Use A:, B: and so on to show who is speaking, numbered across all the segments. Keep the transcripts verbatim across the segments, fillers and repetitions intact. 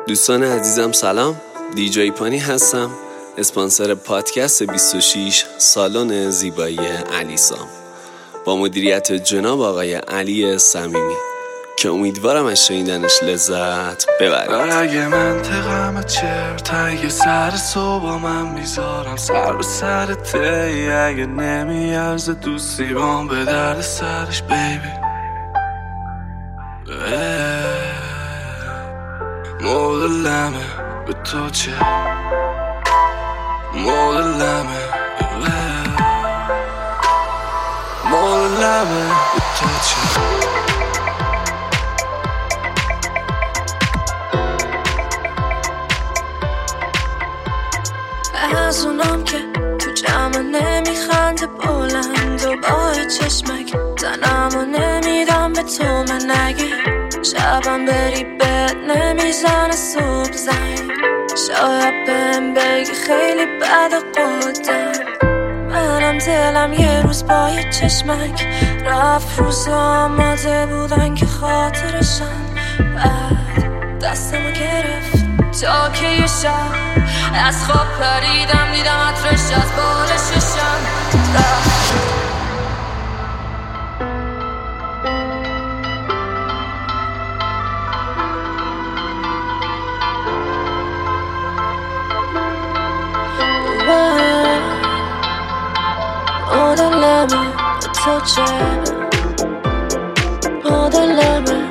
A: دوستان عزیزم سلام، دیجی پانی هستم، اسپانسر پادکست بیست و شش سالن زیبایی علیسام با مدیریت جناب آقای علی صمیمی که امیدوارم از شنیدنش لذت ببرید.
B: اگه منطقم چرت اگه سر صبح من میذارم سر به سرت، اگه نمیارزه دوستی بام به درد سرش بیبی. مدلمه به تو چه مدلمه مدلمه به تو چه
C: از اونم که تو جمع نمیخنده بلند و با چشمک زنم و نمیدم به تو من نگه شبم بری بد نمیزنه صبح زنگ شاید بهم بگی خیلی بد قدر منم دلم یه روز با یه چشمک رفت روزا آماده بودن که خاطرشم بعد دستمو گرفت تا که یه شب از خواب پریدم دیدم عطرش از بالششم رفت. مدلمه تو چه مدلمه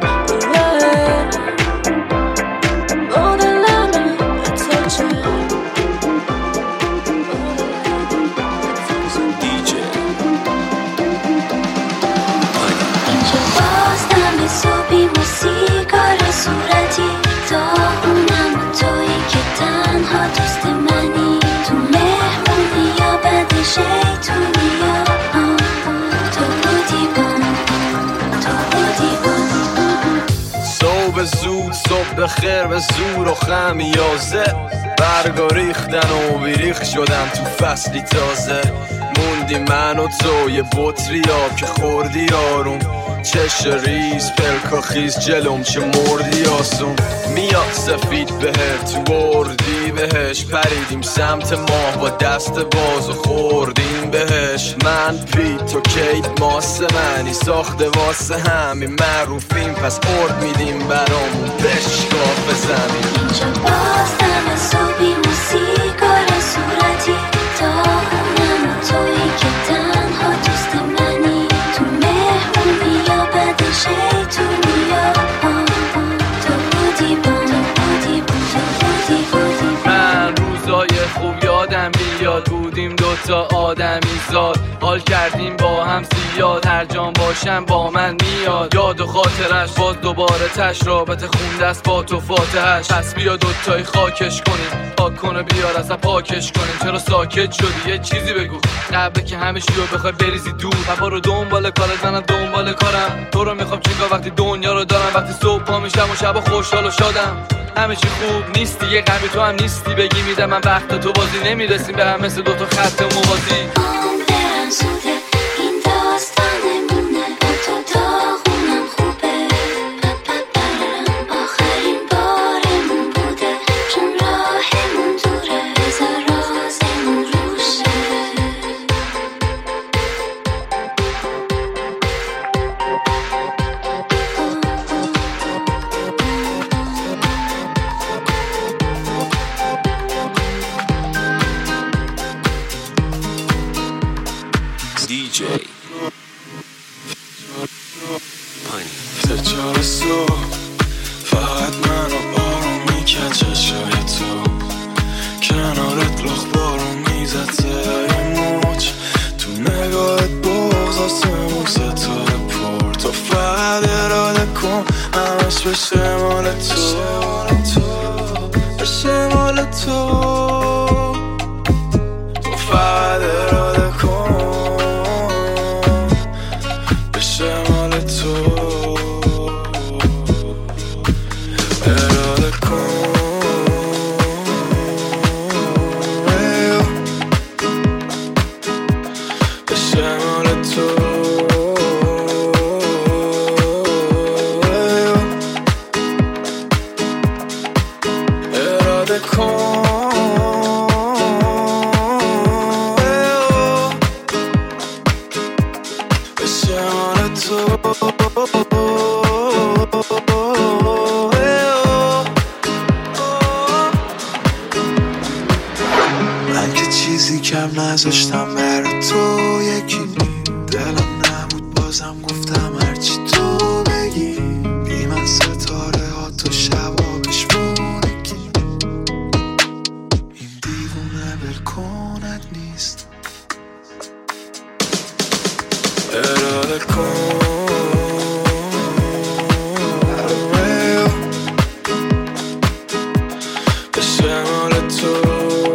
B: زود صبح بخیر به زور و خمیازه برگا ریختن و بیریخ شدن تو فصلی تازه موندی من و تو یه بطری آب که خوردی آروم چش ریز پلکا خیز جلوم چه مردی آسون میاد سفید بهر تو بردی بهش پریدیم سمت ماه با دست باز و خوردیم بهش من پی تو کیت ماسه منی ساخته واسه همین معروفیم پس ارد میدیم برامون بشکاف زمین
C: اینجا باز دم صبحی موسیقار صورتی تا اونم و تویی که تنها دوست منی تو مهمونی یا بد شیطونی یا تو بودی بام بودی بودی بودی
B: من روزای خوب یادم بیاد بودیم دوتا آدمی زاد حال کردیم با هم زیاد هر جان باشم با من میاد یاد و خاطرش باز دوباره تش رابطه خونده است با تو فاتحش پس بیا دوتایی خاکش کنیم پاک کنه بیار اصلا پاکش کنیم چرا ساکت شدی یه چیزی بگو قبل که همه چی رو بخوای بریزی دور و برو دنبال کارت منم دنبال کارم تو رو میخوام چیکار وقتی دنیا رو دارم وقتی صبح پا میشم و شب خوشحال و شادم همه چی خوب نیستی یه غمی تو هم نیستی بگی میدم من وقت تو بازی نمیرسیم به هم مثل دوتا خط موازی
C: عمرم زوده این داستانمونه با تو داغونم خوبه پپپرم آخرین بارمون بوده چون راهمون دوره بذار رازمون روشه
A: دیجی پانی
B: سه صبح فقط منو آروم میکرد چشای تو کنارت لخ بارون میزد سر موج تو نگاهت بغض آسمون ستاره پر تو فقط اراده کن همش بشه مال تو بشه مال تو تو فقط اراده کن بشه مال تو اراده کن بشه مال تو
D: اراده کن بشه مال تو من که چیزی کم نذاشتم برای تو، یکی دلم نبود بازم گفتم هرچی تو بگی، بی من ستاره ها تو شبا بشمونگی، این دیوونه بلکنت نیست. اراده کن بشه مال تو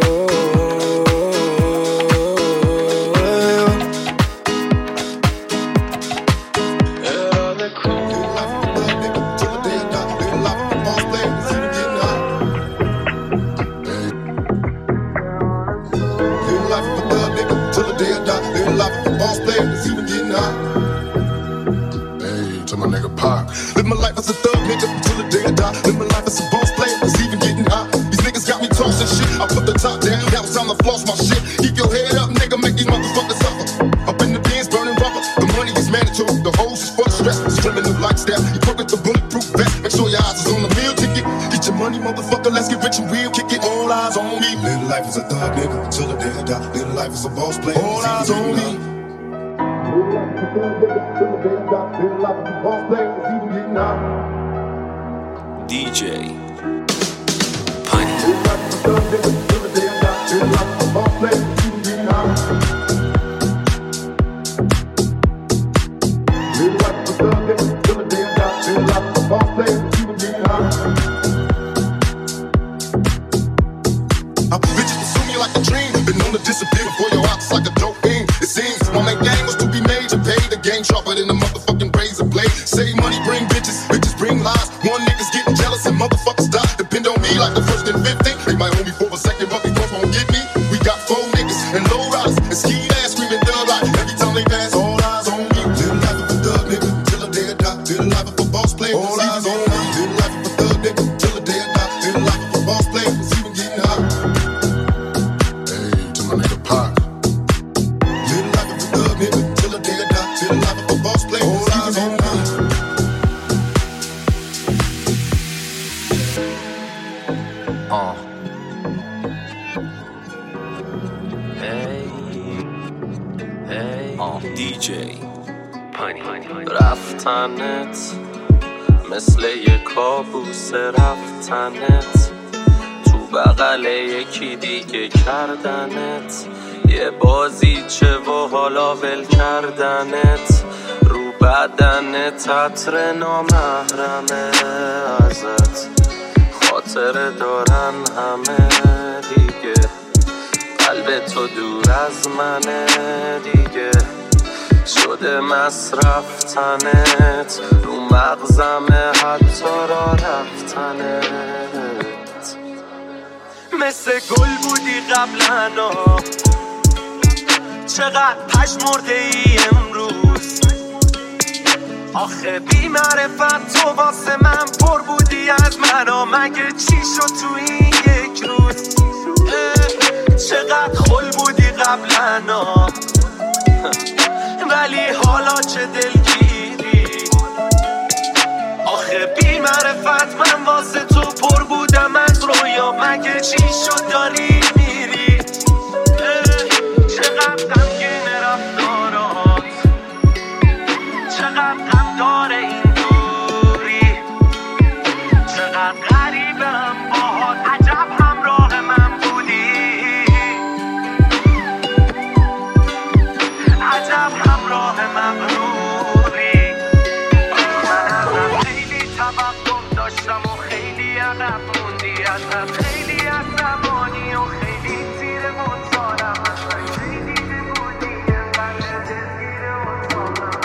E: Live my life as a thug nigga till the day I die. Live my life as a boss player, it's even getting hot. These niggas got me tossing shit. I put the top down, now it's time to floss my shit. Keep your head up, nigga, make these motherfuckers suffer. Up in the bins, burning rubber. The money is mandatory, the hoes is for the stress. It's criminal lifestyle. You put with the bulletproof vest. Make sure your eyes is on the meal ticket. Get your money, motherfucker, let's get rich and real. Kick it, all eyes on me. Live life as a thug nigga till the day I die. Live life as a boss player, all eyes on me.
A: دی جی پانی
E: Bitches pursue me like a dream. Been known to disappear before your eyes like a dope fiend. It seems my main game was to be made to pay the game sharper than the motherfucking razor blade. Save money, bring bitches, bitches bring lies. One niggas getting jealous and motherfuckers die. Depend on me like the first and fifteen. They might hold me for a second, but they both won't get me. We got four niggas and low riders and ski ass screaming thug like every time they pass. All eyes on me. Live life of a thug nigga till the day I die. Live life of a boss player. All eyes on me. Live life of a thug nigga till the day I die. Live life of a boss player. It's even getting hot. Hey, to my nigga Pac. Live life of a thug nigga till the day I die. Live life of a boss player. All eyes on me.
B: آه هی هی آه
A: دی جی پانی
B: رفتنت مثل یه کابوس رفتنت تو بغل یکی دیگه کردنت یه بازیچه و حالا ول کردنت رو بدنت عطر نامحرمه ازت خاطر دارن همه دیگه قلب تو دور از منه دیگه شده مصرف تنت رو مغزمه حتی را رفتنت مثل گل بودی قبلنا چقدر پشمرده ای امروز آخه بی معرفت تو واسه من پر بودی از منو مگه چی شد تو این یک روز چقدر خل بودی قبلنا ولی حالا چه دلگیری آخه بی معرفت من واسه تو پر بودم از رویا مگه چی شد داری میری چقدر غمگین رفتارات چقدر غم داره این دوری چقدر غریبم باهات عجب همراه من بودی عجب همراه مغروری من ازم خیلی توقع داشتم و خیلی عقب موندی ازم خیلی عصبانی و خیلی تیر مطالم ازم خیلی بودی انقدر دلگیر مطالم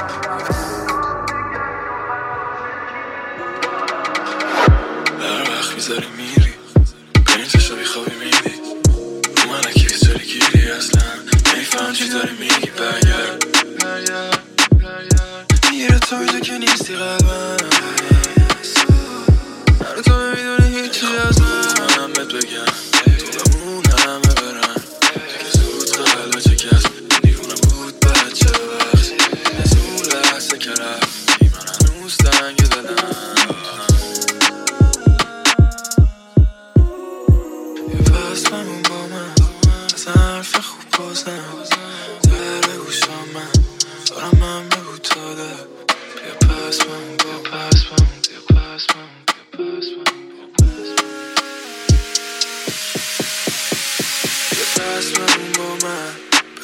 D: هر وقت میذاری میری برین تو بیخوابی میری رو من اکی بیتاری گیری اصلا نمیفهم چی داری میگی برگرد میره تو اینجا که نیستی قلبم هنو تو میدونی هیچی از من منم بهت بگم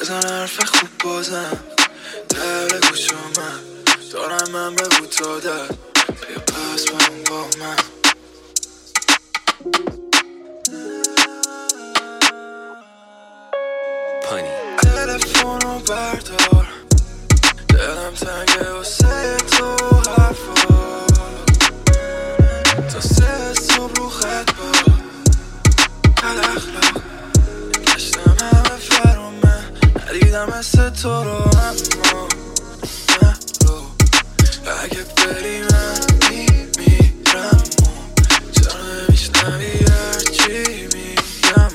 D: بزن حرف خوب بازم در گوش من دارم من به بود دادر بیا پس برون با من
A: پانی
D: تلفونو بردار دلم تنگه واسه تو حرفا تا سه صبح رو خط با بد اخلاق گشتم همه فرو من ندیدم مثل تو رو اما نه رو اگه بری من میمیرم چرا نمیشنوی هرچی میگم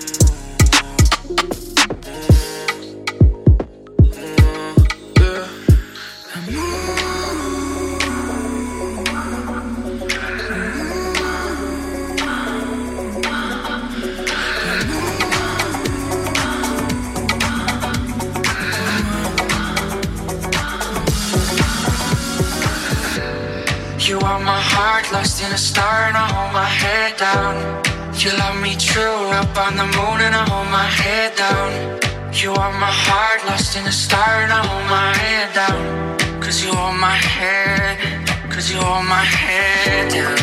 F: You are my heart, lost in a star, and I hold my head down. You love me true, up on the moon, and I hold my head down. You are my heart, lost in a star, and I hold my head down. Cause you hold my head, cause you hold my head down.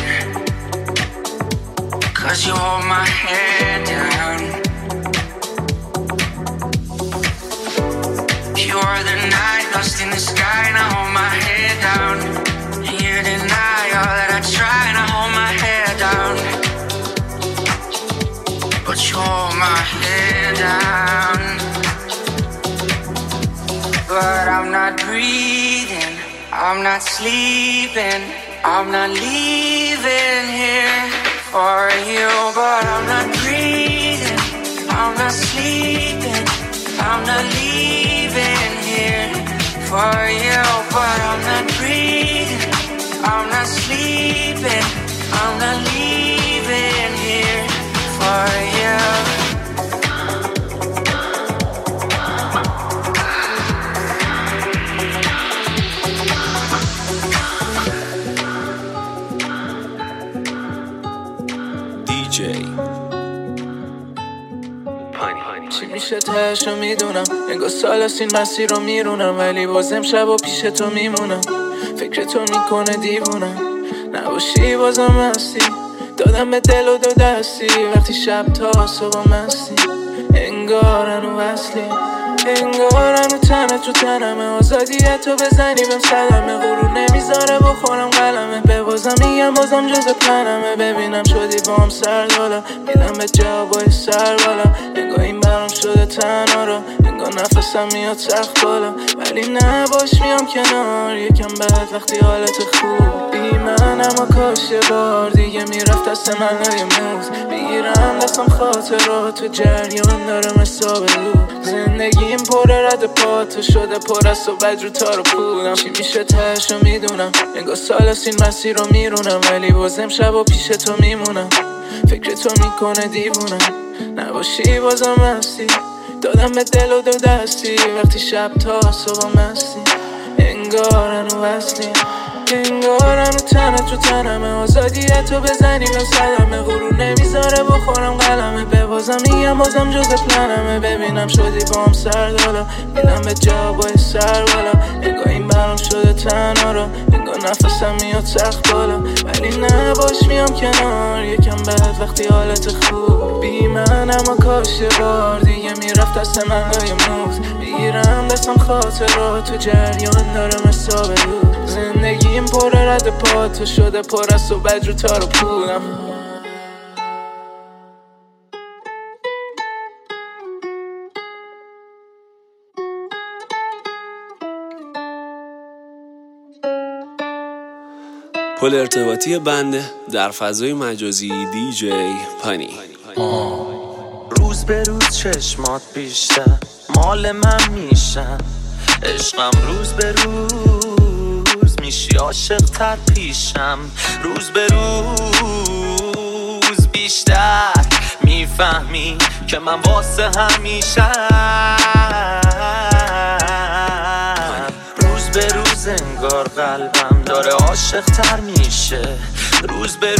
F: Cause you hold my head down. You are the night, lost in the sky, and I hold my head down. You deny all that I try, and I hold my head down. But you hold my head down. But I'm not breathing, I'm not sleeping, I'm not leaving here for you. But I'm not breathing, I'm not sleeping, I'm not leaving here for you. But I'm not breathing, I'm not sleeping, I'm not leaving here for you.
A: دی جی پانی.
G: چی میشه تهشو میدونم، انگار سال از این مسیر رو میرونم، ولی بازم شب و پیش تو میمونم، فکر تو میکنه دیوونم، نباشی بازم هستی، دادم به دل و دو دستی، وقتی شب تا صبح مستی، انگار هنو وصلی، انگار هنو تنت رو تنمه، آزادیت تو بزنی بهم صدمه، غرور نمیذاره بخورم قلمه، به بازم میگم بازم جز پلنمه، ببینم شدی با هم سرد حالا، میدم به جوابای سر بالا، انگار این برام شده تنها را، انگار نفسم میاد سخت بالا، ولی نه باش میام کنار، یکم بعد وقتی حالت خوب بی من، اما کاش یه بار دیگه میرفت دست من لای موز، بگیرم دستم خاطرات تو جریان دارم حساب رو، زندگیم پر رد پاتو شده پر از صحبت رو تار و پودم، چی میشه تهشو میدونم، انگار سال از این مسیر رو میرونم، ولی بازم شب و پیش تو میمونم، فکر تو میکنه دیوونم، نباشی بازم هستی، دادم به دل و دو دستی، وقتی شب تا صبح مستی، انگار هنو وصلی، انگار هنو تنت رو تنمه، آزادیت تو بزنی بهم صدمه، غرور نمیذاره بخورم قلمه، به بازم میگم بازم جز پلنمه، ببینم شدی با هم سرد حالا، میدم به جوابای سر بالا، انگار این برام شده تنها را، انگار نفسم میاد سخت بالا، ولی نه باش میام کنار، یکم بعد وقتی حالت خوب بی من، اما کاش یه بار دیگه میرفت دست من لای موز، میگیرم دستم خاطرات تو جریان دارم حساب رو، زندگیم پر رد پاتو شده پر از صحبت رو تار و پودم.
A: پل ارتباطی بنده در فضای مجازی دی جی پانی.
H: روز به روز چشمات بیشتر مال من میشن، عشقم روز به روز میشی عاشق تر پیشم، روز به روز بیشتر میفهمی که من واسه همیشه، روز به روز انگار قلبم داره عاشق تر میشه، روز به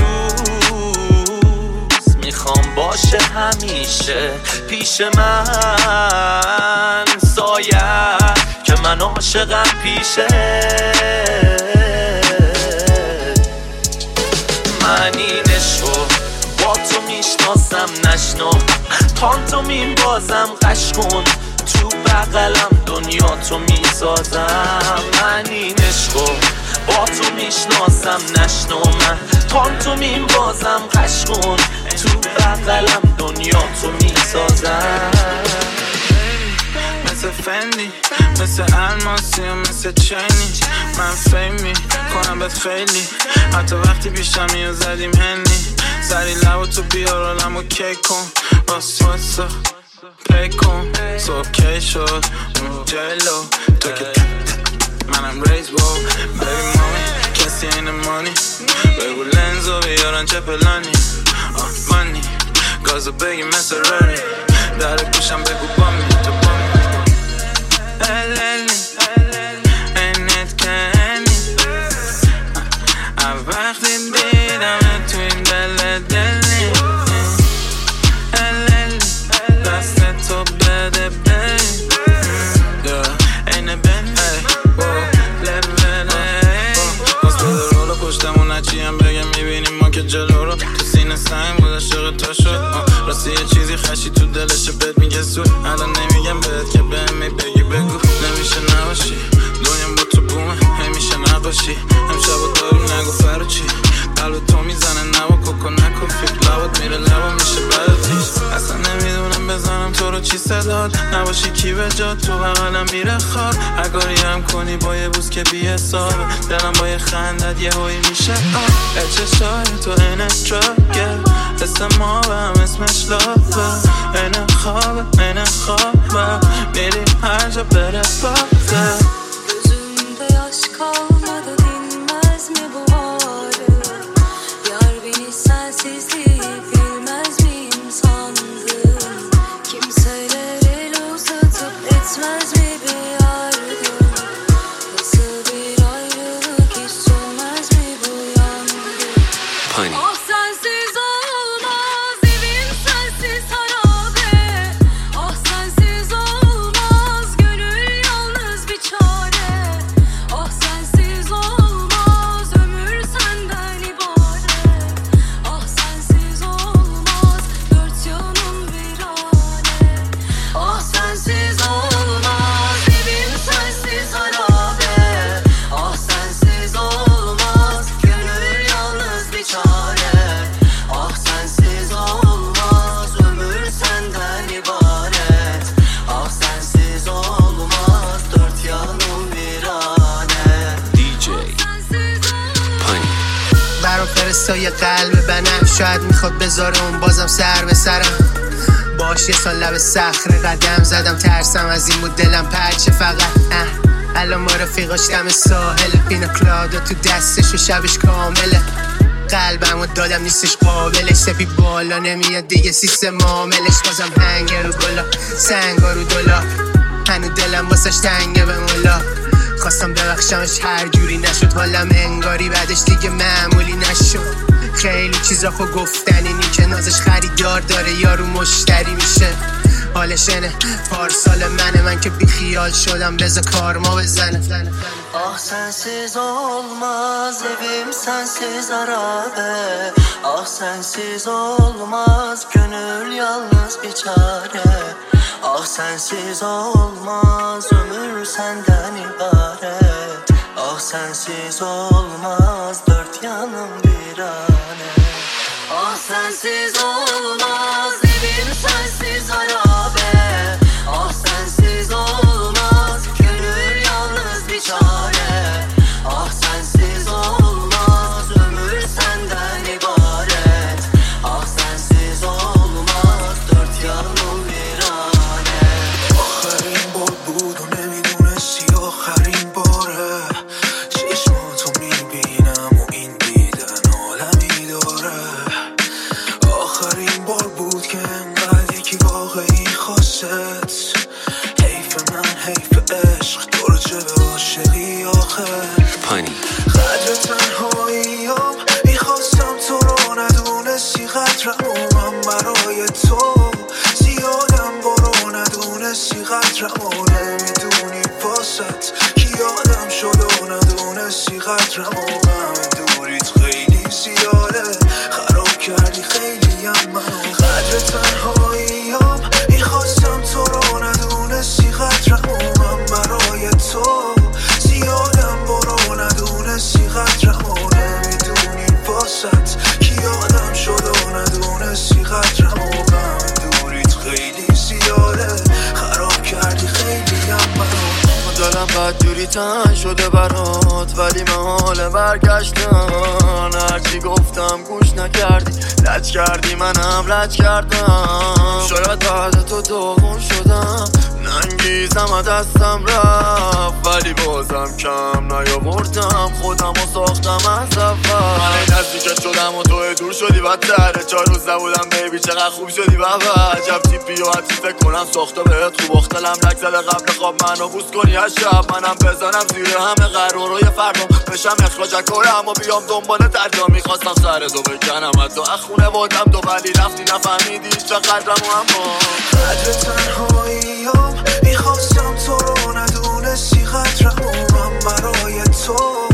H: روز میخوام باشه همیشه پیش من، سایه باید که من عاشقم پیشه. من این عشقو با تو میشناسم نشنو، پانتومین بازم قش کن تو بغلم دنیا تو میسازم. من این عشقو با تو میشناسم نشنو، من پانتومین بازم قش کن تو بغلم دنیا تو میسازم.
G: مثل فندی، مثل الماسی و مثل چینی، من فیمی کنم بهت خیلی، حتی وقتی پیشم میو زدیم هنی. سری لبو تو بیار آلمو کیک کن، باس واسا پی کن. صبح کی شد جلو تو که منم ریز با بیبی مامی، کسی این مانی بگو لنزو بیارن چه پلانی. آه مانی گازو بگی مثل راری، در گوشم بگو بامی تو بامی. الیلی اینت کنی وقتی دیدم تو این دل دلی. الیلی دست تو بده بی اینه بین باز بده رو پشتمون نچیم بگم میبینیم ما که جلو رو تو سینه سنگ بود عاشق تو شد. راستی یه چیزی خشی تو دلش بهت میگه سود، الان نمیگم بهت که بهم میبگی بگو. نمیشه نباشی دنیا با تو بومه همیشه نباشی، امشب و داریم نگو فرو چی قلب تو میزنه نبا کوکو نکن فکر لبات میره لبا میشه بدتیش. اصلا نمیدونم بزنم تو رو چی صداد نباشی کی به جا تو بغلم میره خواب. اگاری هم کنی با یه بوس که بی حسابه، دلم با یه خندت یه هایی میشه آه. اچشای تو اینه دراگه، اسم ما و هم اسمش لابه، اینه خوابه اینه خوابه، میری هر جا بره بابه.
C: gözümde yaş kalmadı dinmez mi bu ağrı, yar beni sensizliği bilmez miyim sandın, kimseler el uzatıp etmez mi bir yardım, nasıl bir ayrılık hiç sönmez mi bu yangın.
A: Pani.
C: Oh sensiz olmaz evim sensiz harabe, oh sensiz olmaz gönül yalnız bir çare, oh sensiz olmaz ömür senden ibaret, oh sensiz olmaz dört yanım virane, oh sensiz olmaz evim sensiz harabe, oh sensiz olmaz gönül yalnız bir çare, oh sensiz olmaz ömür senden ibaret, ah sensiz olmaz dört yanım virane.
A: دی جی پانی.
I: برام فرستای قلب بنم، شاید میخواد بذاره اون بازم سر به سرم. باش یه سال لب صخره قدم زدم، ترسم از این بود دلم پرچه فقط اه. الان ما رفیقاش دم ساحل، پینا کلادا تو دستش و شبش کامله. قلبمو دادم نیستش قابلش، سپی بالا نمیاد دیگه سیستم معاملش. بازم هنگر رو گلا سنگا رو دلا، هنو دلم واسش تنگه به مولا. خواستم ببخشمش هر جوری نشد، حالم انگاری بعدش دیگه معمولی نشد. خیلی چیزا خو گفتن اینی که نازش خریدار داره یارو مشتری میشه. حالش اینه پارسال منه من که بی خیال شدم بذار کارما بزنه.
F: Ah sensiz olmaz evim sensiz harabe, ah sensiz olmaz gönül yalnız bir çare, ah sensiz olmaz ömür senden ibaret, ah sensiz olmaz dört yanım virane, ah sensiz olmaz evim sensiz harabe, ah sensiz olmaz gönül yalnız bir çare, ah sensiz olmaz ömür senden ibaret, ah sensiz olmaz dört yanım virane.
D: آخرین بار بود و نمیدونستی آخرین باره، چشماتو میبینم و این دیدن عالمی داره. آخرین بار بود که انقدر یکی واقعی خواست، حیف من حیف عشق تو رو چه به عاشقی آخه.
A: پانی.
D: قدر تنهاییام میخواستم تو رو ندونستی، قدرم و من برای تو زیادم برو ندونستی، قدرم و نمیدونستی. خیلیم منو قدر تنهاییم میخواستم تو رو ندونستی قدرمو من برای تو زیادم برو ندونستی قدرمو نمیدونی واسط کی آدم شد و ندونستی قدرمو من دوریت خیلی زیاده خراب کردی خیلیم منو دلم بد جوری تنگ شده برات ولی من حال برگشتن هرچی گفتم گوش نکردی لج کردی منم لج کردم شاید بعد تو داغون شدم ننگیزم از دستم رفت ولی بازم کم نیاوردم خودم و ساختم از اول من نزدیکت شدم و تو دور شدی بدتره چهار روز نبودم بیبی چقدر خوب شدی بابا عجب تیپی و حتی فکر کنم ساخته بهت خوب اختلم لک زده قبل خواب منو بوس کنی از شب منم بزنم زیر همه قرار یه فردم بشم اخراج کنم و بیام دنبال ترجا میخواستم سر تو بکنم از تو اخونه بادم تو ولی رفتی نفهمیدی چقدرم و اما قدر تنهاییم میخواستم تو رو ندونستی قدرمو من برای تو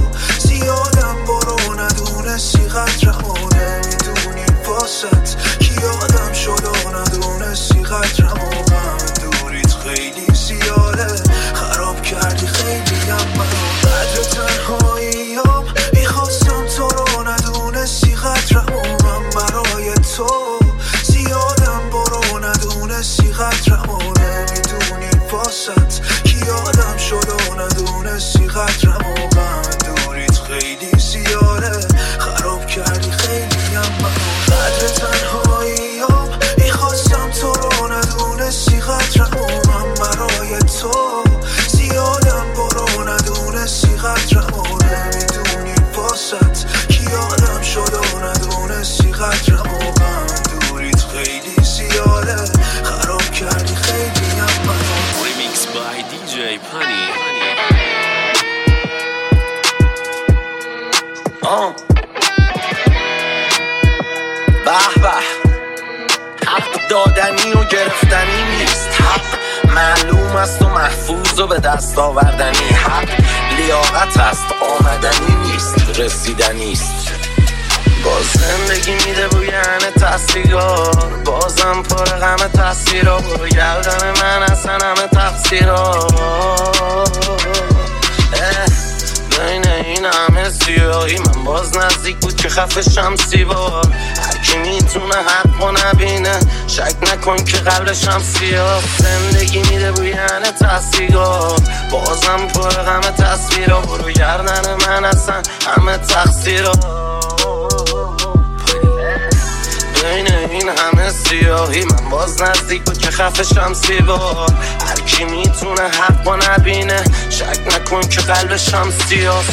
D: زیادم برو ندونستی قدرمو نمیدونی واسط کی آدم شد و ندونستی قدرمو من دوریت خیلی زیاده خراب کردی خیلیم منو قدر تنهاییم میخواستم تو رو ندونستی قدرمو من برای تو زیادم برو ندونستی قدرمو نمیدونی واسط کی آدم شد و ندونستی قدرمو من دوریت خیلی زیاده خراب کردی خیلیم منو قدر تنهاییم میخواستم تو رو ندونستی قدرمو من برای تو زیادم برو ندونستی قدرمو نمیدونی واسط کی آدم شد و ندونستی قدرمو من دوریت خیلی زیاده خراب کردی خیلیم منو
A: Remix by دی جی Pani.
H: آه به به حق دادنی و گرفتنی نیست حق معلوم است و محفوظ و به دست آوردنی حق لیاقت است آمدنی نیست رسیدنی است باز زندگی میده بویان تصویرات بازم پر غم تصویرات برو گردن من اصلا همه تقصیرات بین این همه سیاهی من باز نزدیک بود که خفه شمسی بار هرکی میتونه حق و نبینه شک نکن که قبلش هم سیاه زندگی میده بویان تصویرات بازم پر غم تصویرات برو گردن من اصلا همه تقصیرات بین این همه سیاهی من باز نزدیک بود که خفه شمسی بار هرکی میتونه حق و نبینه شک نکن که قلبش هم سیاه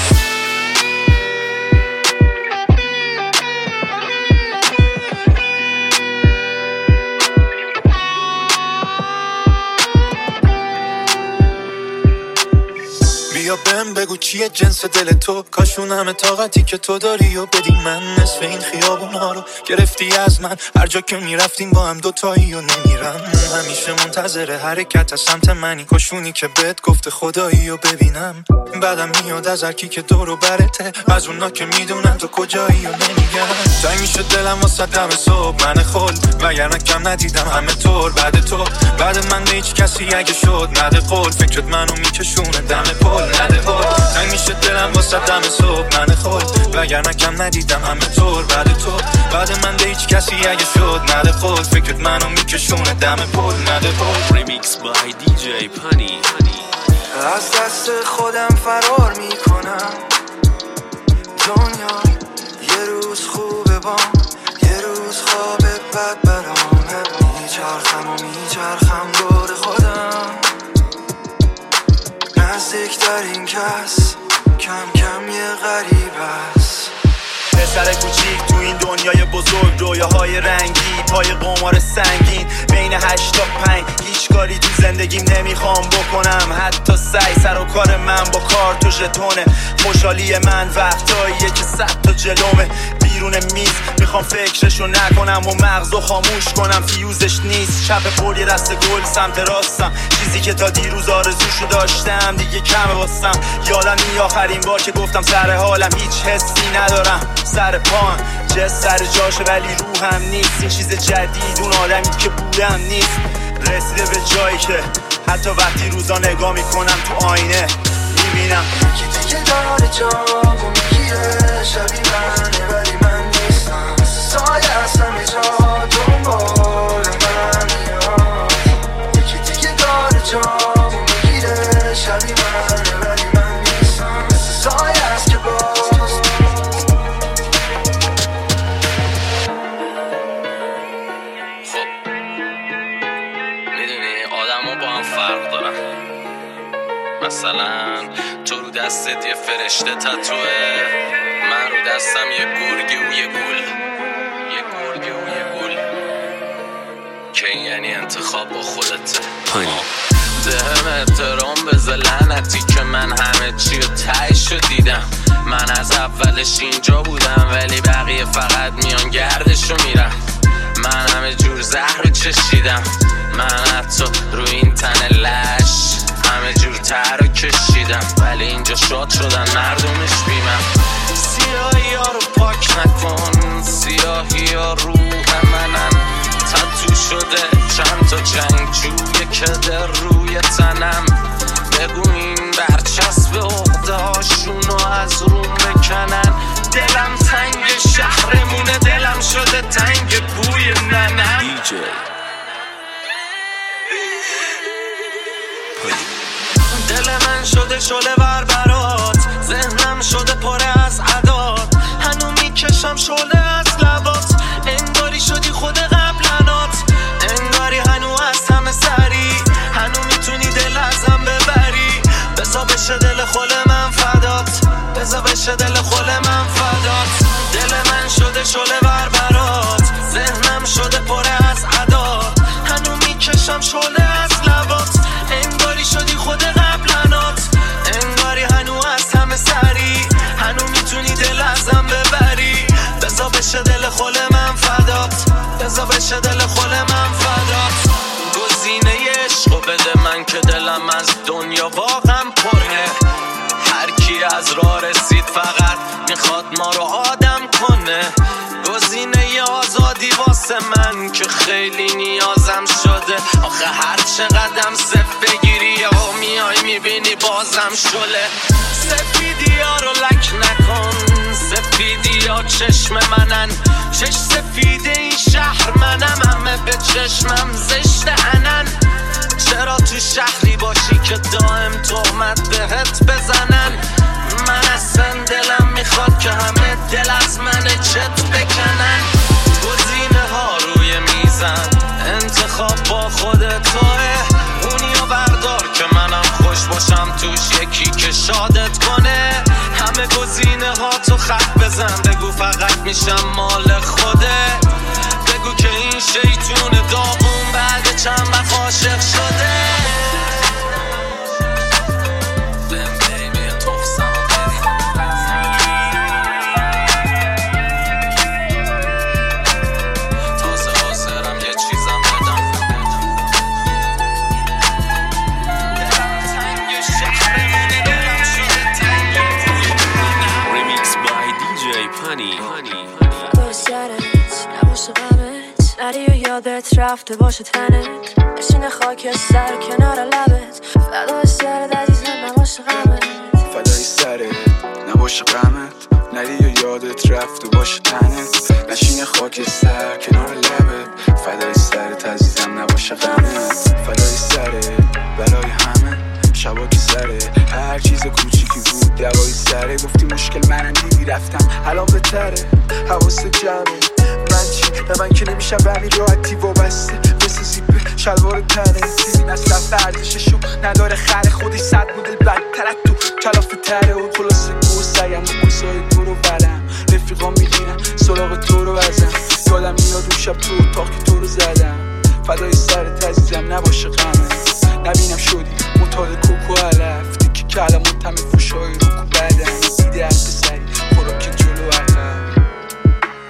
D: بیا بهم بگو چیه جنس دل تو کاشون همه طاقتی که تو داری و بدی من نصف این خیابون ها رو گرفتی از من هر جا که میرفتیم با هم دوتایی و نمیرم همیشه منتظر حرکت از سمت منی کاشونی که بهت گفته خدایی و ببینم بعدم میاد از هرکی که دور و برته از اونا که میدونن تو کجایی و نمیگم تای میشه دلم واسه دم صبح من خل وگرنه کم ندیدم همه طور بعد تو بعد من به هیچ کسی اگه شد نده قول فکرت منو میکشونه دم پل نده قول تای میشه دلم واسه دم صبح من خل وگرنه کم ندیدم همه طور بعد تو بعد من به هیچ کسی اگه شد نده قول فکرت منو میکشونه دم پل نده قول
A: Remix by دی جی Pani.
D: از دست خودم فرار میکنم دنیا یه روز خوبه بام یه روز خواب بد برامه میچرخم و میچرخم دور خودم نزدیکتر این کس کم کم یه غریب است پسر کوچیک تو این دنیای بزرگ رویاهای رنگی پای قمار سنگین بین هشت تا پنج هیچ کاری تو زندگیم نمیخوام بکنم حتی سعی سر و کار من با کار تو ژتونه خوشحالی من وقتاییه که صد تا جلومه
J: بیرون میز، میخوام فکرشو نکنم و مغزو خاموش کنم، فیوزش نیست. چپ پل یه دست گل سمت راستم، چیزی که تا دیروز آرزوشو داشتم دیگه کمه واسم. یادم این آخرین بار که گفتم سر حالم، هیچ حسی ندارم سر پام، جس سر جاشه ولی روحم نیست. این چیز جدید اون آدمی که بودم نیست. رسیده به جایی که حتی وقتی روزا نگاه میکنم تو آینه میبینم
D: یکی دیگه داره جامو میگیره، شبیه منه ولی من نیستم. سایه از همه جا دنبال من میاد. یکی دیگه داره جامو میگیره، شبیه منه ولی من نیستم. سایه از که باز
H: فرق دارن. مثلا تو رو دستت یه فرشته تتوه، من رو دستم یه گرگی و یه گول، یه گرگی و یه گول که این یعنی انتخاب با خودته. دهم احترام بذار لعنتی که من همه چی رو تایشو دیدم. من از اولش اینجا بودم ولی بقیه فقط میان گردشو میرم. من همه جور زهر رو چشیدم، من حتی رو این تن لش همه جور تر رو کشیدم، ولی اینجا شاد شدن مردمش بیمم. سیاهی ها رو پاک نکن، سیاهی ها روح منن، تتو شده چند تا جنگجوی که در روی تنم. بگو این برچسب عقده هاشونو از روم بکنن. دلم تنگ شهرمونه، دلم شده تنگ بوی ننم. دیجی دل من شده شله ور برات، ذهنم شده پره از عداد، هنو میکشم شله از لبات. انگاری شدی خود قبلنات، انگاری هنو از همه سری، هنو میتونی دل ازم ببری. بزا بشه دل خل من فدات، بزا بشه دل خل من فدات. دل من شده شله ور برات، ذهنم شده پره از عداد، هنو میکشم شله از لبات. انگاری شدی خود قبلنات، انگاری هنو از همه سری، هنو میتونی دل ازم ببری. بزا بشه دل خل من فدات، بزا بشه دل خل من فدات. گزینه عشقو بده من که دلم از دنیا واقعا پره. هر کی از راه رسید فقط میخواد ما رو آدم کنه. گزینه آزادی واسه من که خیلی نیازم شده. آخه هر چقدرم صف بگیری یا میای میبینی بازم شله. سفیدی ها رو لک نکن، سفیدی ها چشم منن. چش سفیده این شهر منم، همه به چشمم زشت انن. چرا تو شهری باشی که دائم تهمت بهت بزنن؟ من اصلا دلم میخواد که همه دل از من چت بکنن. گزینه ها روی میزن، انتخاب با خود توه. اونیو بردار که منم خوش باشم توش، یکی که شادت کنه. همه گزینه ها تو خط بزن، بگو فقط میشم مال خوده. بگو که این شیطون داغون بعد چند وقت عاشق شده.
C: نری و یادت رفته باشه تنت، بشینه خاک سر کنار لبت. فدای سرت عزیزم نباشه غمت،
D: فدای سرت نباشه غمت. نری و یادت رفته باشه تنت، نشینه خاک سر کنار لبت. فدای سرت عزیزم نباشه غمت، فدای سرت برای همه شبا که سره. هر چیز کوچیکی بود دوای سره. گفتی مشکل منم دیدی رفتم الان بهتره. حواست جمعه من چی؟ به من که نمیشم به همین راحتی وابسته. مثل زیبه شلوار تنه سیبین از رفت ارزششو نداره. خره خودش صد مدل بدتر از تو کلافه تره. و خلاصه گو سیم و گوزای تو رو برم. رفیقا میگیرم سراغ تو رو بزن. یادم میاد اون شب تو اتاق که تو رو زدم. فدای سرت عزیزم نباشه غمت. نبینم شدی متعال کوکو علف، تیکی کلمون تمه فوشای رو کو بدن. دیده هر پسری خوراک جلو عقب.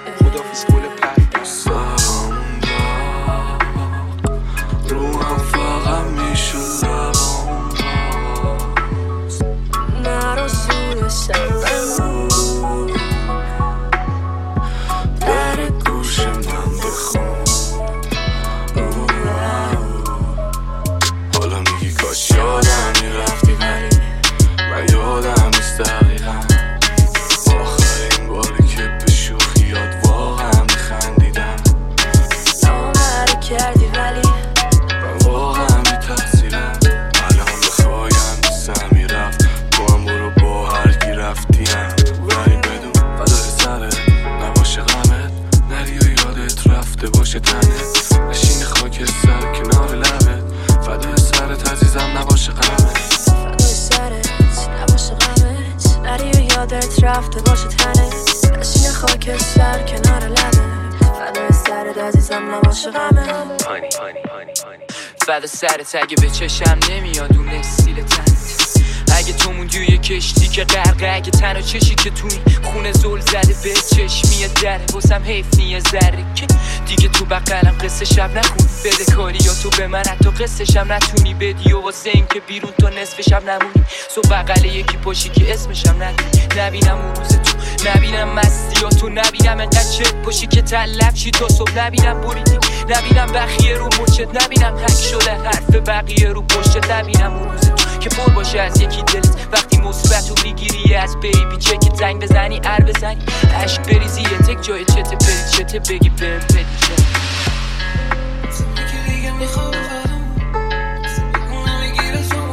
D: رفته باشه تنت، نشین خاک سر کنار لبت، فدای سرت عزیزم نباشه غمت،
C: فدای سرت نباشه غمت، نری و یادت رفته باشه تنت، نشین خاک سر کنار لبت، فدای سرت عزیزم نباشه غمت.
A: پانی پانی پانی پانی
G: فدا سرت اگه به چشم نمیاد اون استیل تنت، اگه تو موندی و یه کشتی که غرقه، اگه تنها چشی که تو این خونه زل زده به چشمی دره، واسم حیف نیه ذره که دیگه تو بقلم قصه شب نخون، بده کاری یا تو به من حتی قصه شب نتونی بدی، و واسه این که بیرون تو نصف شب نمونی، سو بقل یکی پاشی که اسمشم ندی، نبینم اون روز تو، نبینم مستیاتو، نبینم انقدر چت پاشی که طلب شی تا صبح، نبینم بریدی، نبینم بخیه رو مچت، نبینم حک شده حرف بقیه رو پشت، نبینم اون روز تو که پر باشه از یکی دلت، وقتی مثبتو میگیری از بیبی چک زنگ بزنی ار بزنی عشق بریزی یه تک جای چته بری چته بگی بهم بدی چته که دیگه میخوام بخوام اونم میگیره تو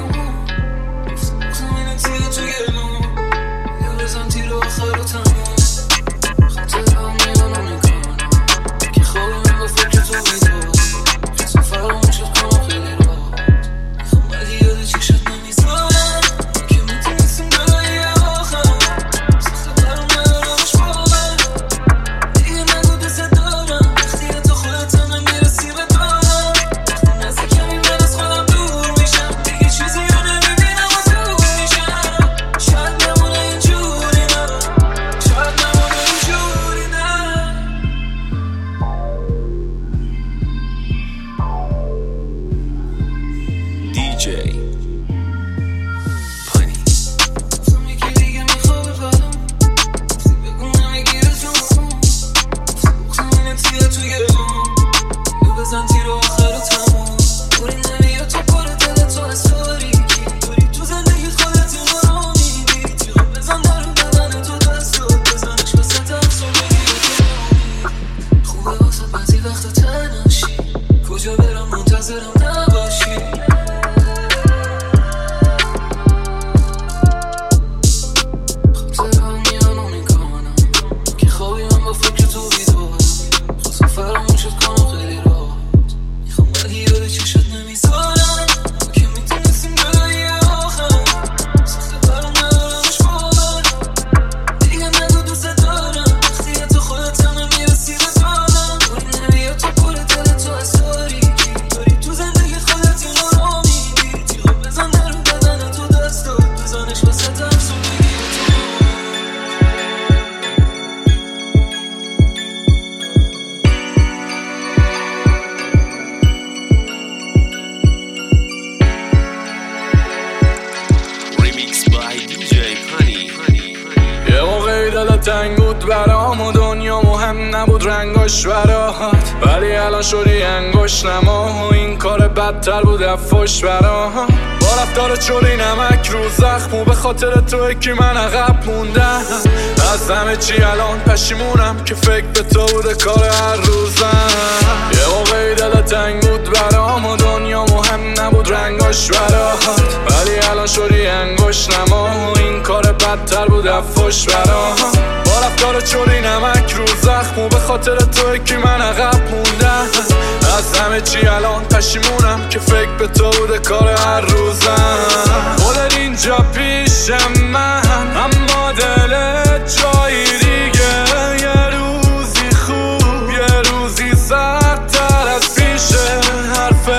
G: زمینم تیره تو گلوم یا بزن تیر آخر رو تمام خاطرم میانو میکنم که خوابم با فکر تو میدوم خواستم فراموش کنم خیلی را میخوام بدی یاد چشت نمیزارم
K: برات ولی الان شدی انگوش نما و این کار بدتر بود افوش برام با رفتار چولی نمک رو زخمو به خاطر توی که من عقب موندم از همه چی الان پشیمونم که فکر به تو بوده کار هر روزم یه موقعی دل تنگ بود برام و دنیا مهم نبود رنگاش برات ولی الان شدی انگوش نما و این کار بدتر بود افوش برام با رفتار چولی نمک رو زخمو به خاطر توی که من عقب موندم از همه چی الان پشیمونم که فکر به تو بوده کار هر روزم خودت اینجا پیشم من اما دلت جایی دیگه یه روزی خوب یه روزی سردتر از پیشه حرف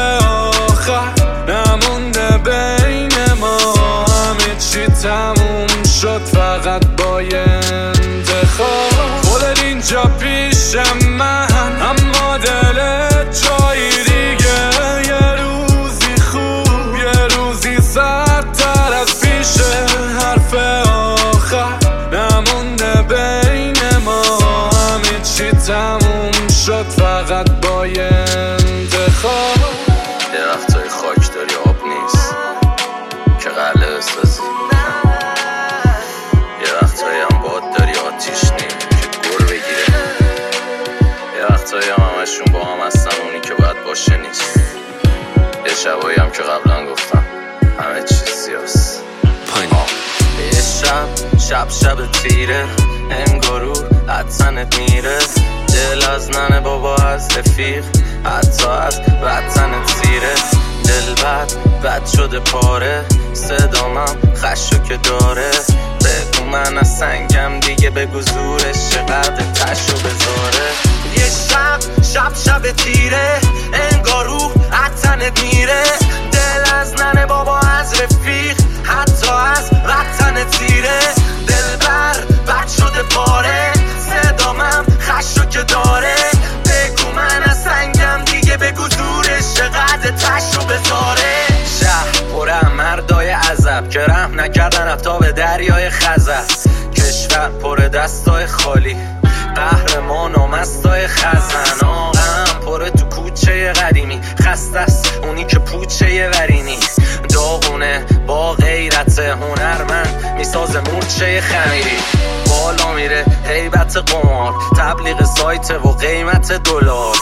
K: آخر نمونده بین ما همه چی تموم شد فقط با یه انتخاب خودت اینجا پیشم من اما دلت جایی دیگه یه روزی خوب یه روزی سردتر از پیشه حرف آخر نمونده بین ما همه چی تموم شد فقط با یه انتخاب
H: درختای خاک داری آب نیست که قله بسازی یه وقتایی هم باد داری آتیش نیم که گل بگیره یه وقتایی هم همشون با هم هستن اونی که باید باشه نیست یه شبایی هم که قبلا گفتم همه چیز سیاست یه شب شب شب تیره انگارو حدسنت میره دل از ننه بابا از رفیق حتی از وطنت زیره دل بد بد شده پاره صدامم خشو که داره بگو من از سنگم دیگه بگو زورش چقدر تشو بذاره یه شب شب شب تیره انگارو حدسنت میره دل از ننه بابا از رفیق حتی از وطنت زیره دل بر بد شده پاره صدامم خشو که داره بگو من از سنگم دیگه بگو زورش چقدر تشو بذاره شهر پر مردای عذب که رحم نکردن افتاب دریای خزر کشور پر دستای خالی قهرمان و مستای خزن آقام پره تو کوچه قدیمی خسته است اونی که پوچه ورینی داغونه با غیرت هنرمند میسازه مورچه خمیری بالا میره هیبت قمار تبلیغ سایت و قیمت دلار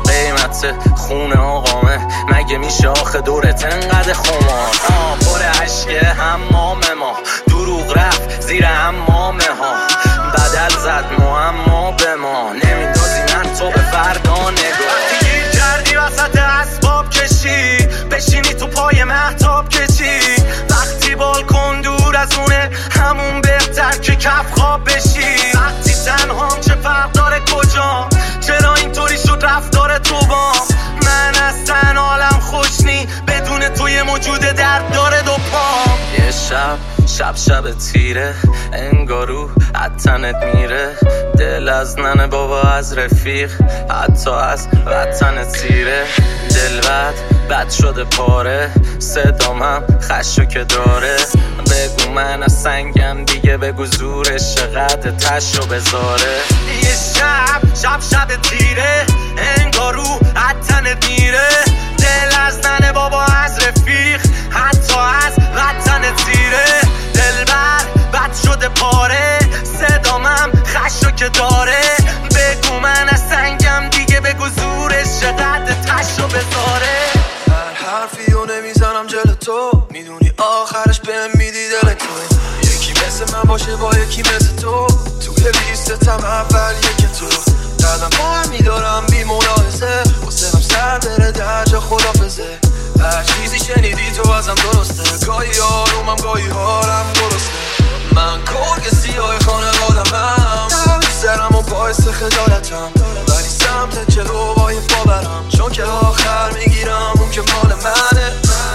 H: قیمت خونه آقامه مگه میشه آخه دورت انقدر خمار آه پر عشق حمام ما دروغ رفت زیر حمامه ها بدل زد معما به ما نمیدازی من تو به فردا نگاه وقتی گیر کردی وسط اسباب کشی بشینی تو پای مهتاب کشی وقتی بالکن دور از اونه همون بهتر که کف خواب بشی وقتی تنهام چه فرق داره کجا چرا اینطوری شد رفتار تو با من از تن عالم خوشنی بدون توی موجود درد داره دو پام یه شب شب شب تیره انگارو حدسنت میره دل از ننه بابا از رفیق حتی از وطنت زیره دل بد بد شده پاره صدامم خشو که داره بگو من از سنگم دیگه بگو زورش چقدر تشو بذاره یه شب شب شب تیره انگارو حدسنت میره دل از ننه بابا از رفیق حتی از وطنت زیره دل بر بد شده پاره صدامم خشو که داره بگو من از سنگم دیگه بگو زورش چقدر تشو بذاره
L: هر حرفی رو نمیزنم جل تو میدونی آخرش بهم میدی دل تو یکی مثل من باشه با یکی مثل تو توی لیستم اول یکی تو دردم با هم میدارم بی ملاحظه حسنم سر بره در جا خدافزه هر چیزی شنیدی تو ازم درسته گاهی آرومم گاهی حالم درسته من کرگ سیاه خانه آدمم سرم و باعث خجالتم ولی سمت جلو با یه پا برم چون که آخر میگیرم اون که مال منه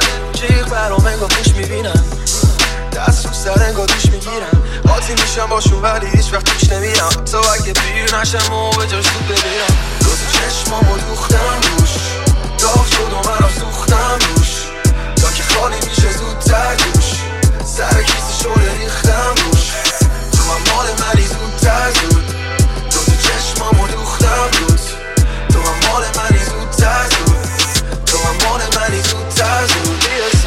L: جیغ برام انگاه موش میبینم دست رو سر انگاه دوش میگیرم قاطی میشم باشون ولی هیچ وقت توش نمیرم تا اگه پیر نشم و به جاش زود بمیرم دو تا چشمامو دوختم روش داغ شد و منم سوختم روش تا که خالی میشه زودتر دوش سر کیسه شده ریختم روش تو من مال منی زودتر زود دو تا چشمامو دوختم روز تو من مال منی زودتر زود تو من مال منی زودتر زود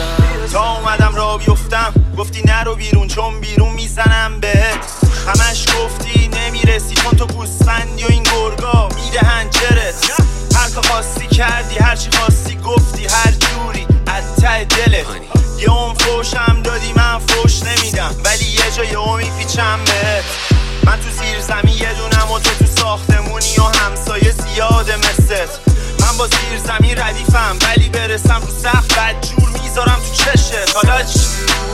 J: تا اومدم را بیفتم گفتی نرو بیرون چون بیرون میزنم بهت همش گفتی نمیرسی چون تو گوسفندی و این گرگا میده هنجرت هر که خواستی کردی هر چی خواستی گفتی هر جوری از ته دلت یه اون فوشم دادی من فوش نمیدم ولی یه جا یه اون میپیچم بهت من تو زیر زمین یه دونم و تو تو ساختمونی و همسایه زیاده مثلت من با زیر زمین ردیفم ولی برسم رو سقف بد جور میذارم تو چشت حالا چی؟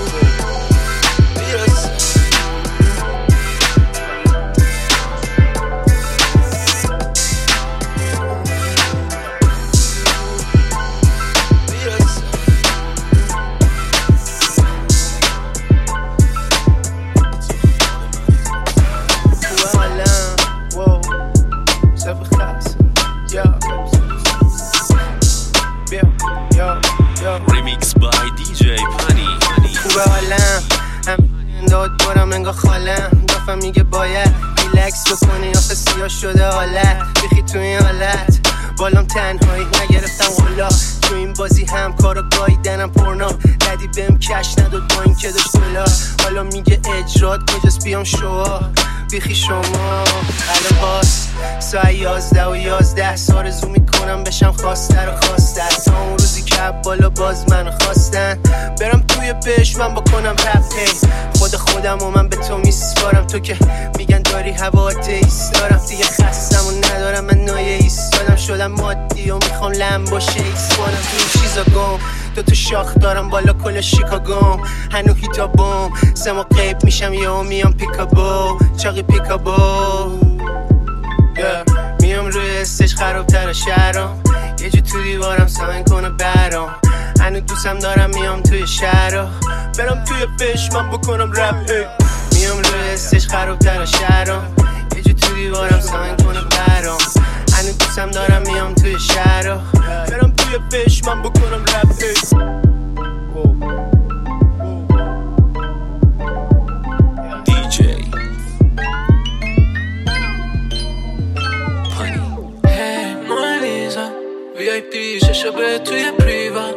A: Remix by دی جی پانی
I: خوبه حالم هم داد برم انگاه خالم دافم میگه باید ریلکس بکنی آخه سیاه شده حالت بخی تو این حالت بالام تنهایی نگرفتم والا تو این بازی هم کارا گاییدنم پرنا ندی بهم کش نداد با این که داشت دلار حالا میگه اجرات کجاست بیام شوا بیخی شما الان باز ساعت یازده و یازده سارزو میکنم بشم خواستر و خواستر تا اون روزی که شب بالا باز منو خواستن برم توی بشمن بکنم رپی خود خودم و من به تو میسپارم تو که میگن داری هوا تیست دارم دیگه خستم و ندارم من نایه ایستادم شدم مادی و میخوام لمباشه ایست کنم تو این چیزا گم دو تا شاخ دارم بالا کل شیکاگوم هنو هیتا بوم سه ما قیب میشم یه میام پیکابو چاقی پیکابو yeah. میام روی استش خرابتر شهرام یه جو تو دیوارم ساین کنه برام هنو دوستم دارم میام توی شهرام برم توی بشمن بکنم رپ میام روی استش خرابتر شهرام یه جو تو دیوارم ساین کنه برام هنو دوستم دارم میام توی شهرام برم توی بشمن بکنم رپ
A: دیجی
G: وی آی پی شبه توی پریوان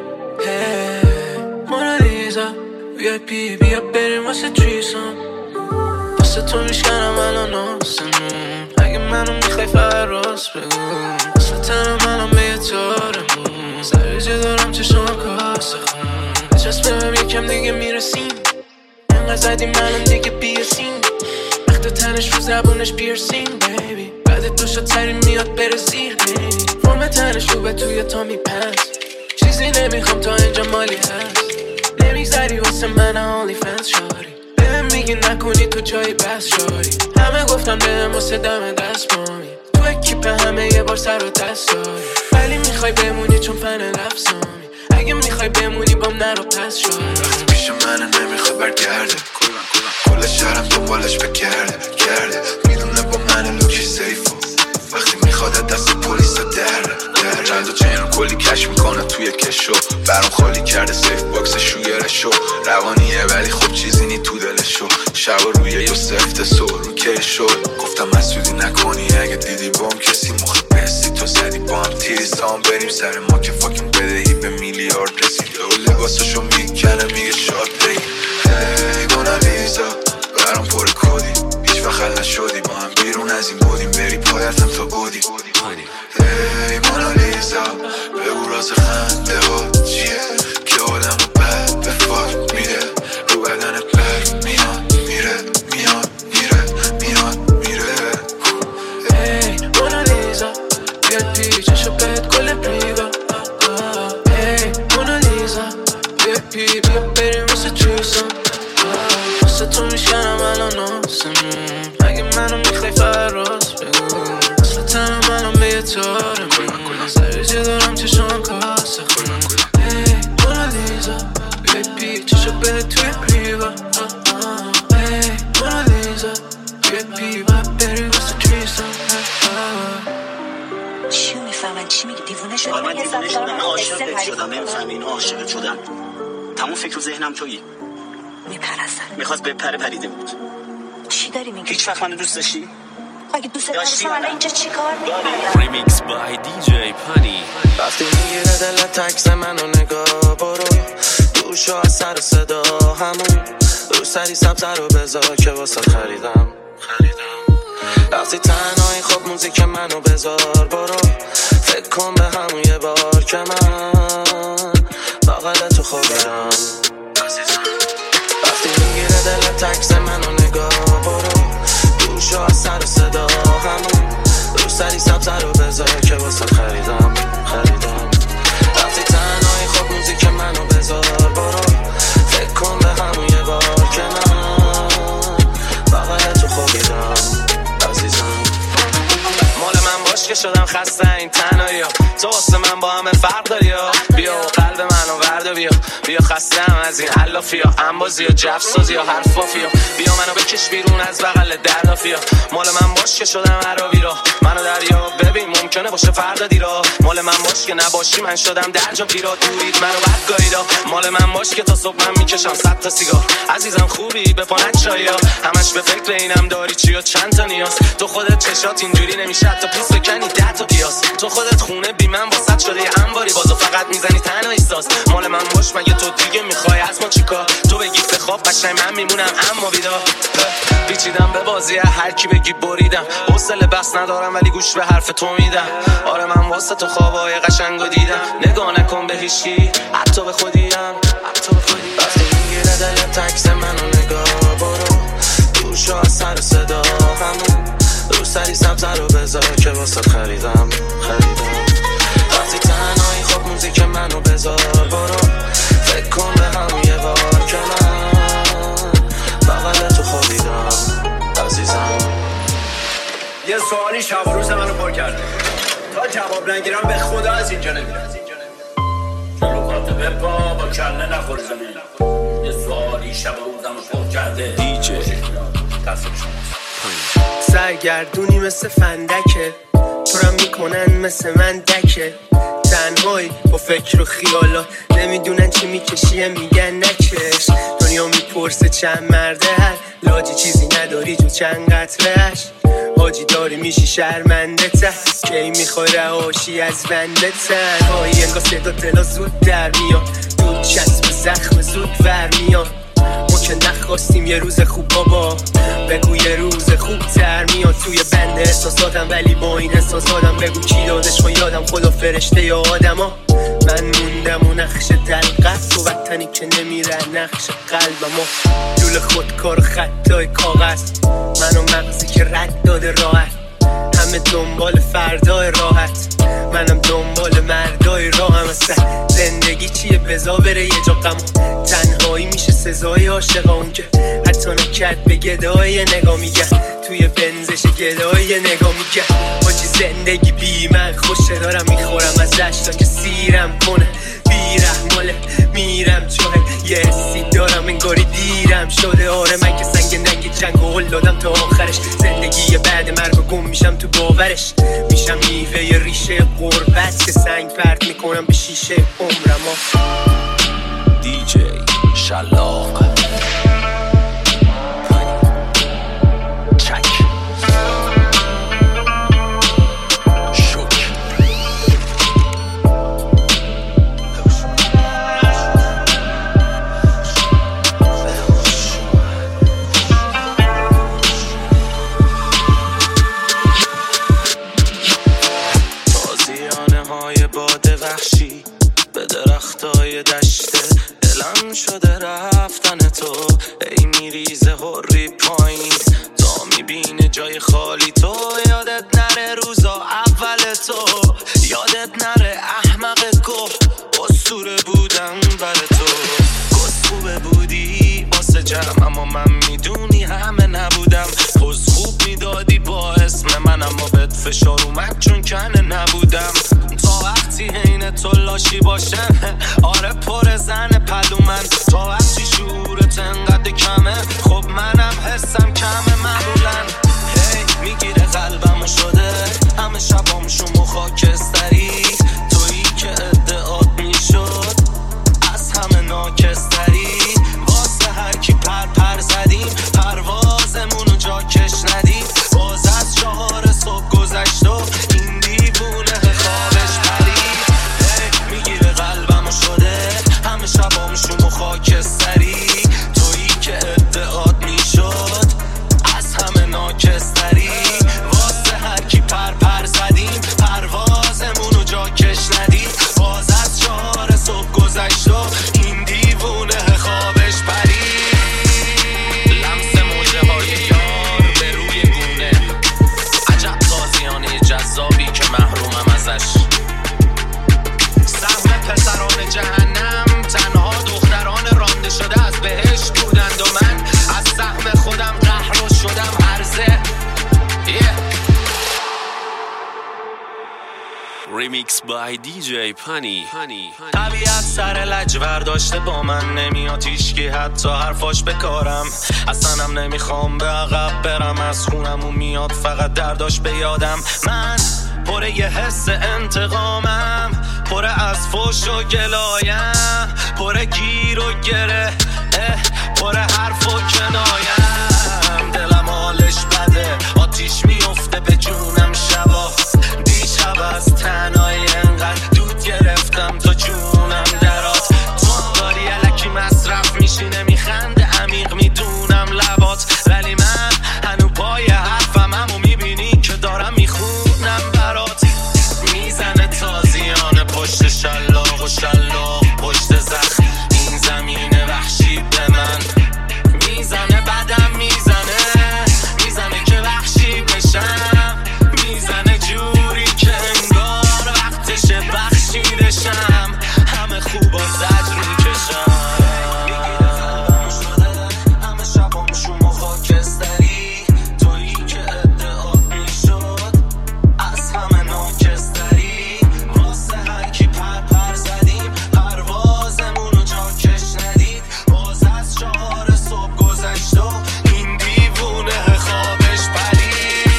G: هی مونالیزا وی آی پی بیا بریم واسه تریسون واسه تو میشکنم الان آسمون اگه منو میخوای فراز بگو واسه تنم الان به یه تارمون سریجه دارم چشم کاسه خون بچسب بهم یکم دیگه میرسیم انقدر زدیم الان دیگه بیرسیم وقت تنش رو زبونش پیرسیم بیبی بعد دو شد ترین میاد بره زیر بیبی فرم تنش رو به توی تا میپنس چیزی نمیخوام تا اینجا مالی هست نمیگذری واسه من آنلی فنس شاری بهم میگی نکنی تو جایی بس شاری همه گفتم بهم واسه دم دست مامی تو اکیپ همه یه بار سر و دست داری ولی میخوای بمونی چون فن لفظامی اگه میخوای بمونی بام نرو پس شاری
D: وقتی پیش منه نمیخواد برگرده کل شهرم دنبالش بگرده گرده میدونه با من لوکی سیفو وقتی میخواد دست پلیس درده در چند تا چین رو کلی کش میکنه توی کشو برام خالی کرده سیف باکس شوگرشو روانیه ولی خب چیزی نی تو دلشو شب روی یو سفت سو رو که شد گفتم مسئولی نکنی اگه دیدی بام کسی مخ بستی تو زدی با هم تیریزام بریم سر ما که فاکین بدهی به میلیارد رسید و لباسشو میکنه میگه شاد بگی هی مونالیزا برام پر کودی هیچ وقت نشدی با هم بیرون از این بودیم بری پایتم تا بودی هی مونالیزا بگو راز خنده ها چیه که آدم رو بد به فاک میده رو بدن بد میاد میره میاد میره میاد میره
G: هی مونالیزا بیاد پیچشو بهت کل پریوا هی مونالیزا بیاد پی بیا بریم واسه تریسون واسه تو میشکنم الان آسمون اگه منو میخوای فراز بگو واسه تنم الان به یه تارمون سریجه دارم چشم کاسه خونم هی مونالیزا بیای پیچشو بهت توی پریوا هی مونالیزا بیای پی باید بری واسه تریسون
M: چی میفهمن چی میگی دیوونه شدم
N: من دیوونه شدم من عاشقت شدم نمیفهمی اینو عاشقت شدم تمام فکر و ذهنم تویی
M: میپرستن
N: میخواست بپره پریده بود
M: چی داری میگی؟
N: هیچ وقت منو دوست داشتی؟
M: اگه دوست داشتم الان اینجا چی کار میکنم؟
A: ریمیکس بای دیجی پانی
H: وقتی میگیره دلت تکس منو نگاه برو دوشو از سر و صدا همون رو سری سبزه رو بذار که واسه خریدم وقتی تنهایی خب موزیک منو بذار برو فکر کن به همون یه بار که من باقل تو خوبیرم وقتی میگیره دلت تکس منو نگاه برو دوشو از سر و صدا همون رو سری سبزه رو بذار که واسه خریدم خریدم وقتی تنهایی خب موزیک منو بذار برو فکر کن به همون یه بار که من باقل تو خوبیرم عزیزم مال من باش که شدم خسته این تنهایی تو واسه من با همه فرق داری بیا و قلب منو ورده بیا بیا خستم از این علافی ها انبازی ها جفسازی ها حرفافی ها بیا منو بکش بیرون از بغل دردافی ها مال من باش که شدم عربی را منو دریا ببین ممکنه باشه فردا دیرا مال من باش که نباشی من شدم در جا پیرا دورید منو بد گاییدا مال من باش که تا صبح من میکشم صد تا سیگار عزیزم خوبی به پانت چایی ها همش به فکر اینم داری چی و چند تا نیاز تو خودت چشات اینجوری نمیشه تا پیس بکنی ده تا پیاس تو خودت خونه بی من واسط شده یه انباری بازو فقط میزنی تنها ایستاز مال من باش مگه تو دیگه میخوای از ما چیکار؟ تو بگی بخواب قشنگ من میمونم اما بیدار. پیچیدم به بازی هر کی بگی بریدم، حوصله بس ندارم ولی گوش به حرف تو میدم. آره من واسه تو خوابای قشنگو دیدم، نگاه نکن به هیچکی حتی به خودیم، حتی به خودیم. وقتی میگیره دلت عکس منو نگاه برو دور شو از سر صدا همون رو سری سبزه رو بذار که واسه خریدم خریدم. وقتی تنهایی خب موزیک منو بذار برو فکر کن به هم یه بار که من بغل تو خوابیدم عزیزم.
O: یه سوالی شب و روز منو پر کرده، تا جواب نگیرم به خدا از اینجا نمیرم. جلوکات بپا با کله نخوری زمین. یه سوالی شب و روزمو پر کرده
A: دیجی
O: تصمیم شما
I: سرگردونی مثل فندکه، پرم میکنن مثل من دکه. تنهایی با فکر و خیالات نمیدونن چی میکشیه میگن نکش. دنیا میپرسه چند مرده هر لاجی چیزی نداری جو چند قطرهش. حاجی داری میشی شرمنده ته کی میخوای رهاشی از بنده تنهایی. انگاه صدا دلا زود در میاد، دود چسب زخم زود ور میاد. ما که نخواستیم یه روز خوب بابا بگو یه روز خوب تر میاد. توی بند احساساتم ولی با این احساساتم بگو کی دادش ما یادم خدا فرشته یا آدم ها. من موندم و نقش دلقت تو وطنی که نمیره نقش قلبم ها. لول خودکار و خطای کاغذ منو مغزی که رد داده راحت. همه دنبال فردای راحت منم دنبال مردای راهم. اصلا زندگی چیه بزا بره یه جا غم، تنهایی میشه سزای عاشقا. اون که حتی نکرد به گدای نگاه میگن، توی بنزش گدای نگاه میگن. حاجی زندگی بی من خوشه دارم میخورم ازش تا که سیرم کنه. بیرحماله میرم چوه یه حسی دارم انگاری دیرم شده. آره من که سنگ ننگ جنگ و هل دادم تا آخرش. زندگی بعد مرگ و گم میشم تو باورش. میشم میوه ریشه غربت که سنگ پرت میکنم به شیشه عمرم ها.
A: دیجی شلاق
H: به درختای دشته دلم شده رفتن تو. ای میریزه هری پایین تا میبینه جای خالی تو. یادت نره روزا اول تو، یادت نره احمق گفت اسطوره بودم برای تو. گسخوبه بودی واسه جمع اما من میدونی همه نبودم. پوز خوب میدادی با اسم من اما بهت فشار اومد چون کنه نبودم. تا وقتی حین تو لاشی باشم آره پر زن پلومن. تا وقتی شعورت انقدر کمه خب منم حسم کمه معمولن. هی میگیره قلبمو شده همه شبامشون خاکستری. تویی که ادعات میشد از همه ناکستری. واسه هر کی پر پر زدیم پروازمونو جا کش ندیم. باز از چهار صبح گذشت و این دیوونه خوابش پرید. هی میگیره قلبمو شده همه شبامشون خاکستری. تویی که ادعات میشد از همه ناکستری. واسه هر کی پر پر زدیم پروازمونو جا کش ندیم. باز از چهار صبح گذشت و این دیوونه خوابش پرید. لمس موجه های یار به روی گونه، عجب تازیانه جذابی که محرومم ازش. سهم پسران جهنم تنها دختران رانده شده از بهشت بودند و من از سهم خودم قهر شدم هرزه.
A: ریمیکس بای دیجی پانی.
H: طبیعت سر لجور داشته با من نمیاد هیچکی حتی حرفاش بکارم. اصلا هم نمیخوام به عقب برم از خونمون میاد فقط درداش به یادم. من پر یه حس انتقامم، پر از فوش و گلایم، پر گیر و گره، پر حرف و کنایم. دلم حالش بده آتیش میفته به جونم شبا. دیشب از تنهایی انقدر دود گرفتم تا جونم درات. تو داری الکی پشت شلاق و شلاق پشت زخم. این زمین وحشی به من میزنه، بدم میزنه، میزنه که وحشی بشم، میزنه جوری که انگار وقتشه بخشیدشم. همه خوبا زجر میکشم، همه شبامشون خاکستری، تویی که ادعا میشد از همه ناکستری. واسه هرکی پر پر زدیم پروازمونو جاکش ندید. باز از چهار صبح گذشت و این دیوونه خوابش پرید.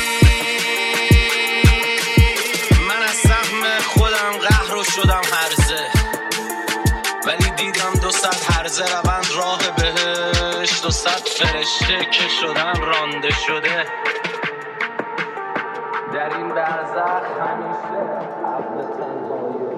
H: من از سهم خودم قهر و شدم هرزه، ولی دیدم دو صد هرزه روند راه بهشت، دو صد فرشته که شدم رانده شده در این برزخ همیشه عبد تنهایی.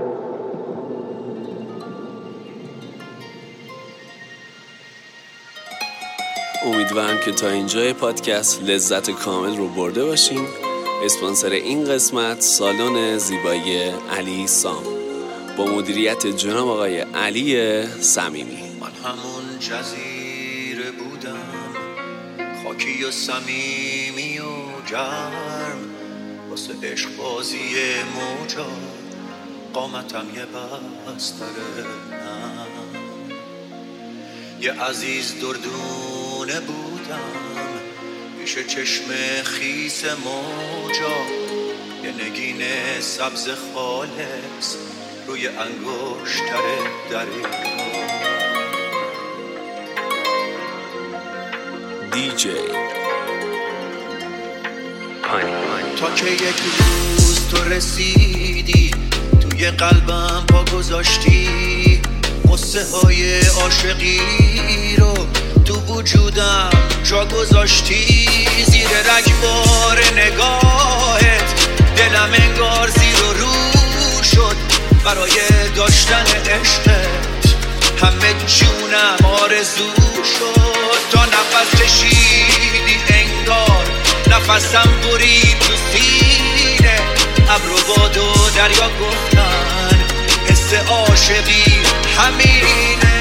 A: امیدوارم که تا اینجای پادکست لذت کامل رو برده باشین. اسپانسر این قسمت سالن زیبایی علی سام با مدیریت جناب آقای علی صمیمی.
P: من همون جزیره بودم، خاکی و صمیمی و گرم، واسه عشق بازی موجا قامتم یه بستره نم. یه عزیز دردونه بودم پیش چشم خیس موجا، یه نگین سبز خالص روی انگشتر دریا.
A: دی جی
P: تا که یک روز تو رسیدی توی قلبم پا گذاشتی، قصه های عاشقی رو تو وجودم جا گذاشتی. زیر رگبار نگاهت دلم انگار زیر و رو شد برای داشتن عشقت، همه جونم آرزو شد. تا نفس کشیدی انگار نفسم برید تو سینه، ابر و باد و دریا گفتن حس عاشقی همینه.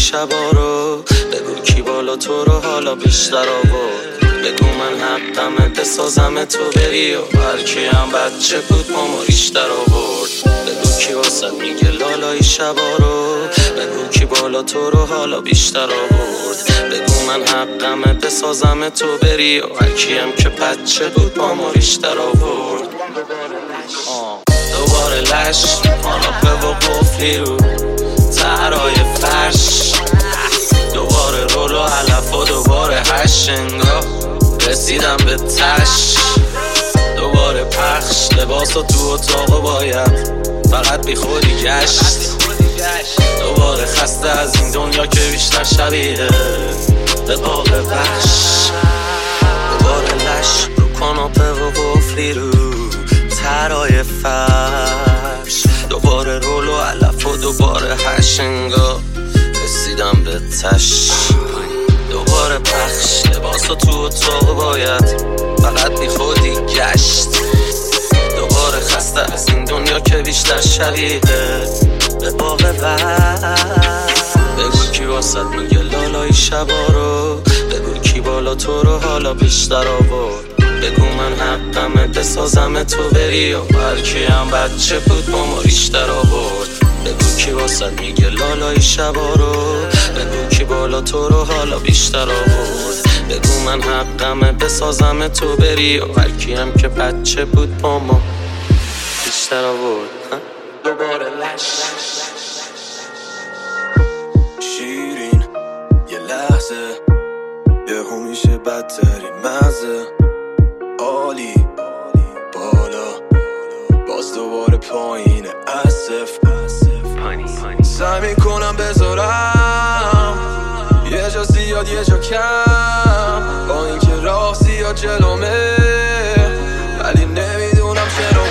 H: شبا رو، بگو کی بالا تو رو حالا بیشتر آورد، بگو من حقمه بسازم تو بری و هرکی هم بچه بود ماما ریشتر آورد، بگو کی واسد میگه لالای شبا رو، بگو کی بالا تو رو حالا بیشتر آورد، بگو من حقمه بسازم تو بری و هرکی هم که بچه بود ماما ریشتر آورد. دوباره لش آناپه و قفلی رو ترهای فرش، دوباره رول و علف و دوباره هشنگاه رسیدم به تش، دوباره پخش لباس و تو اتاق باید فقط بی خودی گشت، دوباره خسته از این دنیا که بیشتر شبیه به باغ بخش، دوباره لش رو کاناپه و قفلی رو ترهای فرش، دوباره رول و علف و دوباره هشنگاه رسیدم به تش، دوباره پخش لباس و تو اتاق باید فقط بی خودی گشت، دوباره خسته از این دنیا که بیشتر شبیه به باغ بخش، بگو کی واسد میگه لالای شبا رو، بگو کی بالا تو رو حالا بیشتر آورد، بگو من حقمه بسازم تو بری و هرکی هم بچه بود ماما ریشتر آورد، بگو کی واسد میگه لالای شبا رو، بگو کی بالا تو رو حالا بیشتر آورد، بگو من حقمه بسازم تو بری و هرکی هم که بچه بود ماما بیشتر آورد. دوباره لش
L: شیرین یه لحظه یهو میشه بدترین مزه، عالی بالا باز دوباره پایین اسف، سعی میکنم بذارم یه جا زیاد یه جا کم، با اینکه راه زیاد جلومه ولی نمیدونم چرا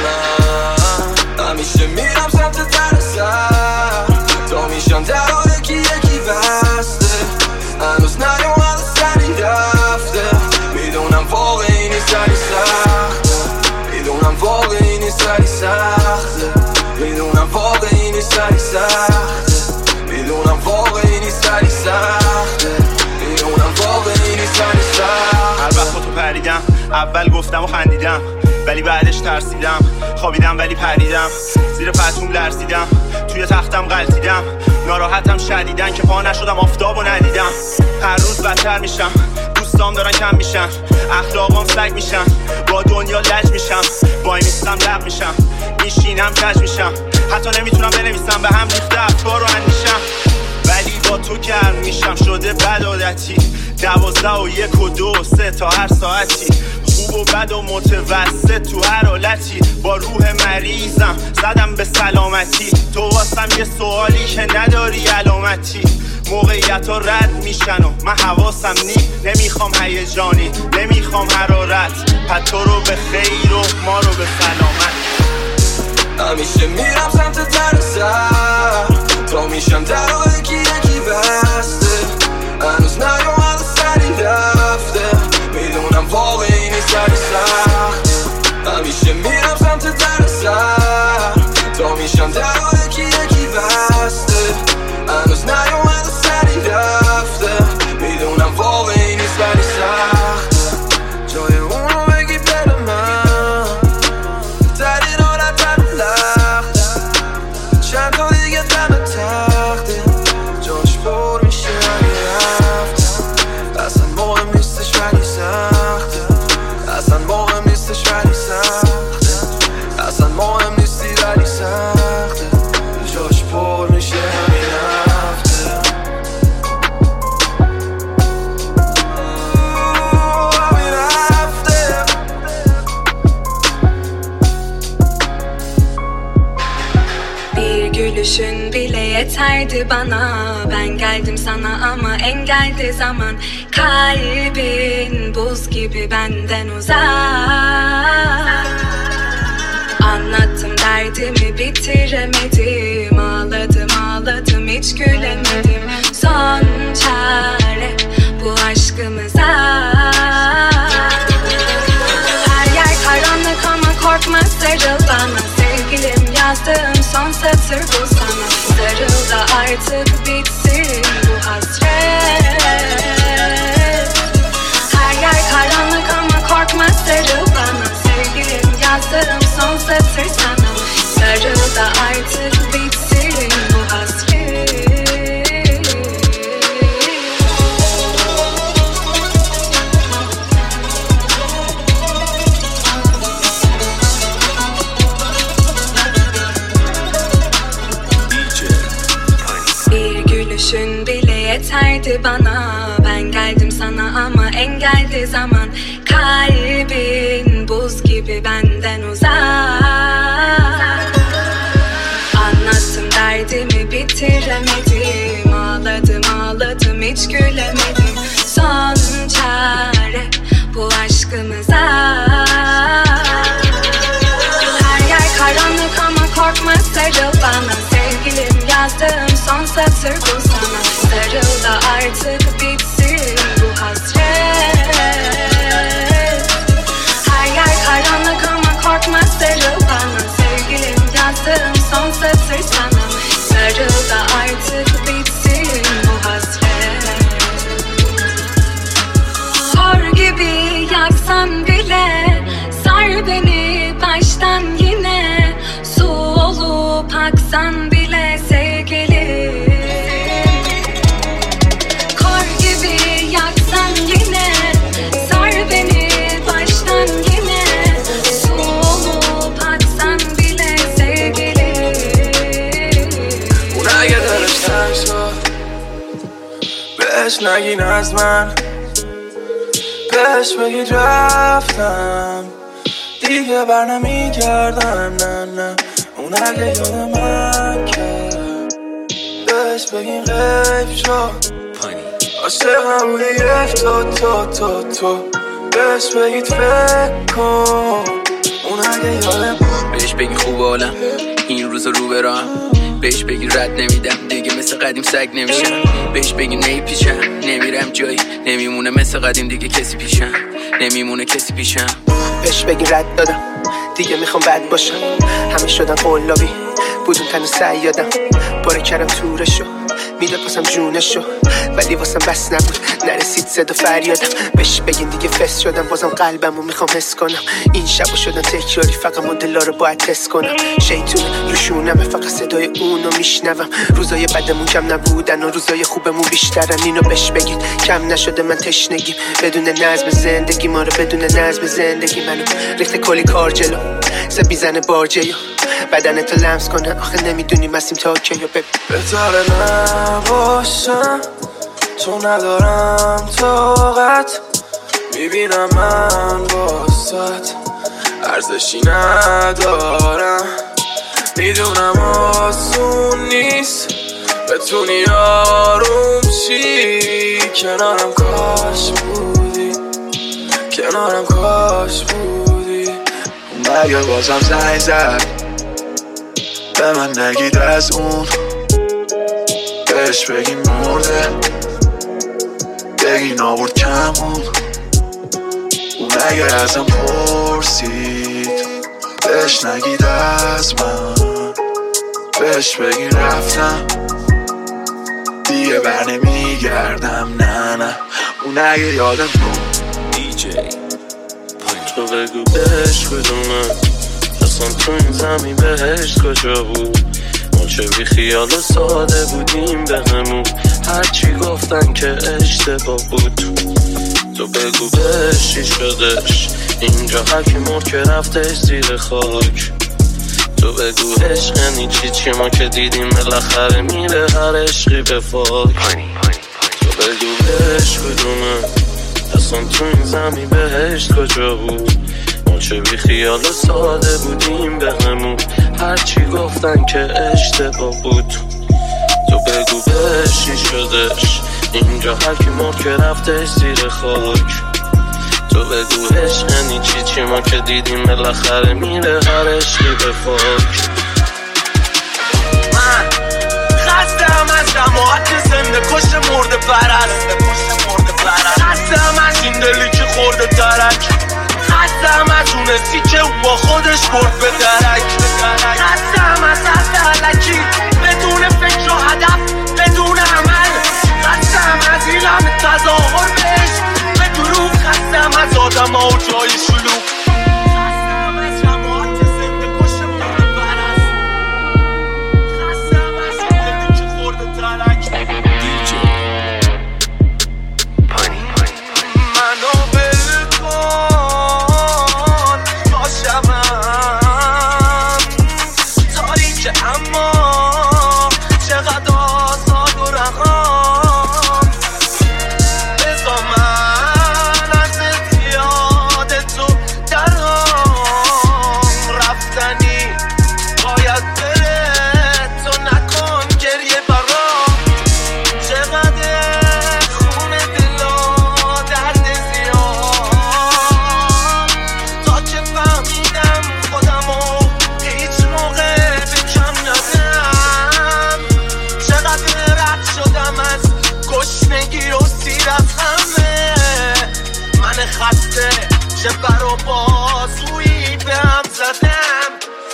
L: من همیشه میرم سمت در سر، تا میشم درها یکی یکی بسته، هنوز نیومده سری رفته، میدونم واقعی نیست سری سخته، میدونم واقعی نیست سری سخته، میدونم واقعی نیست سری سخته، میدونم واقعی نیست سری سخته، میدونم واقعی نیست سری سخته.
J: هر وقت با تو پریدم اول گفتم و خندیدم ولی بعدش ترسیدم، خوابیدم ولی پریدم، زیر پتوم لرزیدم، توی تختم غلطیدم، ناراحتم شدیدن که پا نشدم آفتابو ندیدم، هر روز بدتر میشم، دوستام دارن کم میشن، اخلاقام سگ میشن، با دنیا لج میشم، وای میستم لب میشم، میشینم کج میشم، حتی نمیتونم بنویسم، به هم ریخته افکار رو اندیشم، ولی با تو گرم میشم شده بد عادتی، دوازده و یک و دو و سه تا هر ساعتی، خوب و بد و متوسط تو هر حالتی، با روح مریضم زدم به سلامتی، تو واسم یه سوالی که نداری علامتی، موقعیت ها رد میشن و من حواسم نی، نمیخوام هیجانی نمیخوام حرارت، پس تو رو به خیر و ما رو به سلامت،
L: همیشه میرم سمت در سر، تا میشم درها یکی یکی بسته، هنوز نیومده سری رفته، میدونم واقعی نیست سری سخته، همیشه میرم سمت در سر، تا میشم درها یکی یکی بسته، هنوز نیومده سری رفته، میدونم واقعی نیست سری سخته، جای اونو بگی بده من تری نارد بر لخته، چند تا دیگه دم تخته، جاش پر میشه اگه رفته، اصلا مهم نیستش ولی سخته، اصلا مهم نیستش ولی سخته، اصلا مهم نیستی ولی سخته، جاش پر میشه همین رفته، همین رفته.
C: Bir gülüşün bile yeterdi bana, ben geldim sana ama engeldi zaman, kalbin buz gibi benden uzak, anlattım derdimi bitiremedim, ağladım ağladım hiç gülemedim, son çare bu aşkımıza, her yer karanlık ama korkma sarıl bana, sevgilim yazdığım son satır bu sana, sarıl da artık bitsin bu geldi bana, ben geldim sana ama engeldi zaman. Kalbin buz gibi benden uzak. Anlattım derdimi bitiremedim, ağladım ağladım hiç gülemedim. Son çare bu aşkımıza. Her yer karanlık ama korkma sarıl bana. Sevgilim yazdığım son satır bu sana. Sarıl da artık bitsin bu hasret. Her yer karanlık ama korkma sarıl bana. Sevgilim yazdığım son satır sana. Sarıl da artık bitsin bu hasret. Kor gibi yaksan bile sar beni baştan yine. Su olup aksan bile sevgilim. Kor gibi yaksan yine sar beni baştan yine. Su olup aksan bile sevgilim.
L: اون اگه دلش تنگ شد بهش نگین از من، بهش بگید رفتم دیگه بر نمیگردم. نه نه اون اگه یاد من کرد بهش بگین غیب شد. عاشقم بودی یک تو تو تو تو بهش بگید فکر کن. اون اگه یادم
Q: بهش بگین خوب حالم این روزا رو برام. بهش بگی رد نمیدم دیگه مثل قدیم سگ نمیشم. بهش بگی نمیپیچم نمیرم جایی نمیمونه مثل قدیم دیگه کسی پیشم نمیمونه کسی پیشم.
I: بهش بگی رد دادم دیگه میخوام بد باشم. همه شدن قلابی بودم تن سیادم. باره کردم تورشو میداد واسم جونشو ولی واسم بس نبود نرسید صدا فریادم. بهش بگین دیگه فس شدم بازم قلبمو میخوام حس کنم. این شبا شدن تکراری فقط مدلا رو باید تست کنم. شیطون روشونمه فقط صدای اونو میشنوم. روزای بدمون کم نبودن و روزای خوبمون بیشترن. اینو بهش بگین کم نشده من تشنگیم بدون نظم زندگی. ما رو بدون نظم زندگی منو ریخت کلی کار جلو زد میزنه بارجیو بدن تو لمس کنه. آخه نمیدونیم مسیم تا کیو ببین.
L: بهتره نباشم تو ندارم طاقت. میبینم من واسط ارزشی ندارم. میدونم آسون نیست بتونی آروم شی. کنارم کاش بودی کنارم کاش بودی.
D: مگه بازم زنگ زد به من نگید از اون. بهش بگیم مرده بگین آورد کمون. اون اگه ازم پرسید بهش نگید از من. بهش بگین رفتم دیگه بر نمیگردم. نه نه اون اگه یادم
R: دی جی تو بگو بهش بدونم اصلا تو این زمین بهشت کجا بود. ما چه بی خیال و ساده بودیم به همون. هرچی گفتن که اشتباه بود. تو بگو بهش چی شدش اینجا هرکی مرد که رفتش زیر خاک. تو بگو عشق یعنی چی چی ما که دیدیم بالاخره میره هر عشقی به فاک. تو بگو بهش بدونم اصلا تو این زمین بهشت کجا بود. ما چه بی خیال و ساده بودیم به همون. هرچی گفتن که اشتباه بود. تو بگو بهش چی شدش اینجا هرکی مرد که رفتش زیر خاک. تو بگو عشق یعنی چی چی ما که دیدیم بالاخره میره هر عشقی به فاک.
J: من خستم از جماعت زنده کش مرده پرست. خستم از این دلی که خورده ترک. خستم از اون حسی که او با خودش برد به درک. خستم از حرف علکی بدون فکر و هدف بدون عمل. خستم از این همه تظاهر به عشق به دروغ. خستم از آدم ها و جای شلوغ. خستم از جماعت زنده کش مرده پرست. خستم از این دلی که خورده ترک. منو بل کن باشم
P: چه بر و بازویی به هم زدم.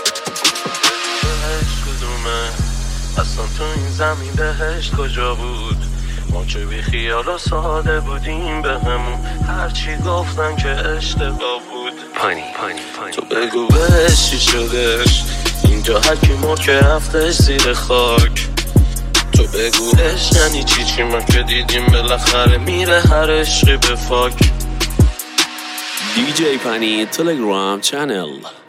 R: بهشت کدومه اصلا تو این زمین بهشت کجا بود؟ ما که بی خیال و ساده بودیم به همون هرچی گفتن که اشتباه بود.
A: پانی پانی پانی
R: تو بگو بهش چی شدش اینجا هر کی مرد که رفتش زیر خاک. تو بگو عشق یعنی چی چی ما که دیدیم بالاخره میره هر عشقی به فاک.
A: دی جی پانی تلگرام چنل.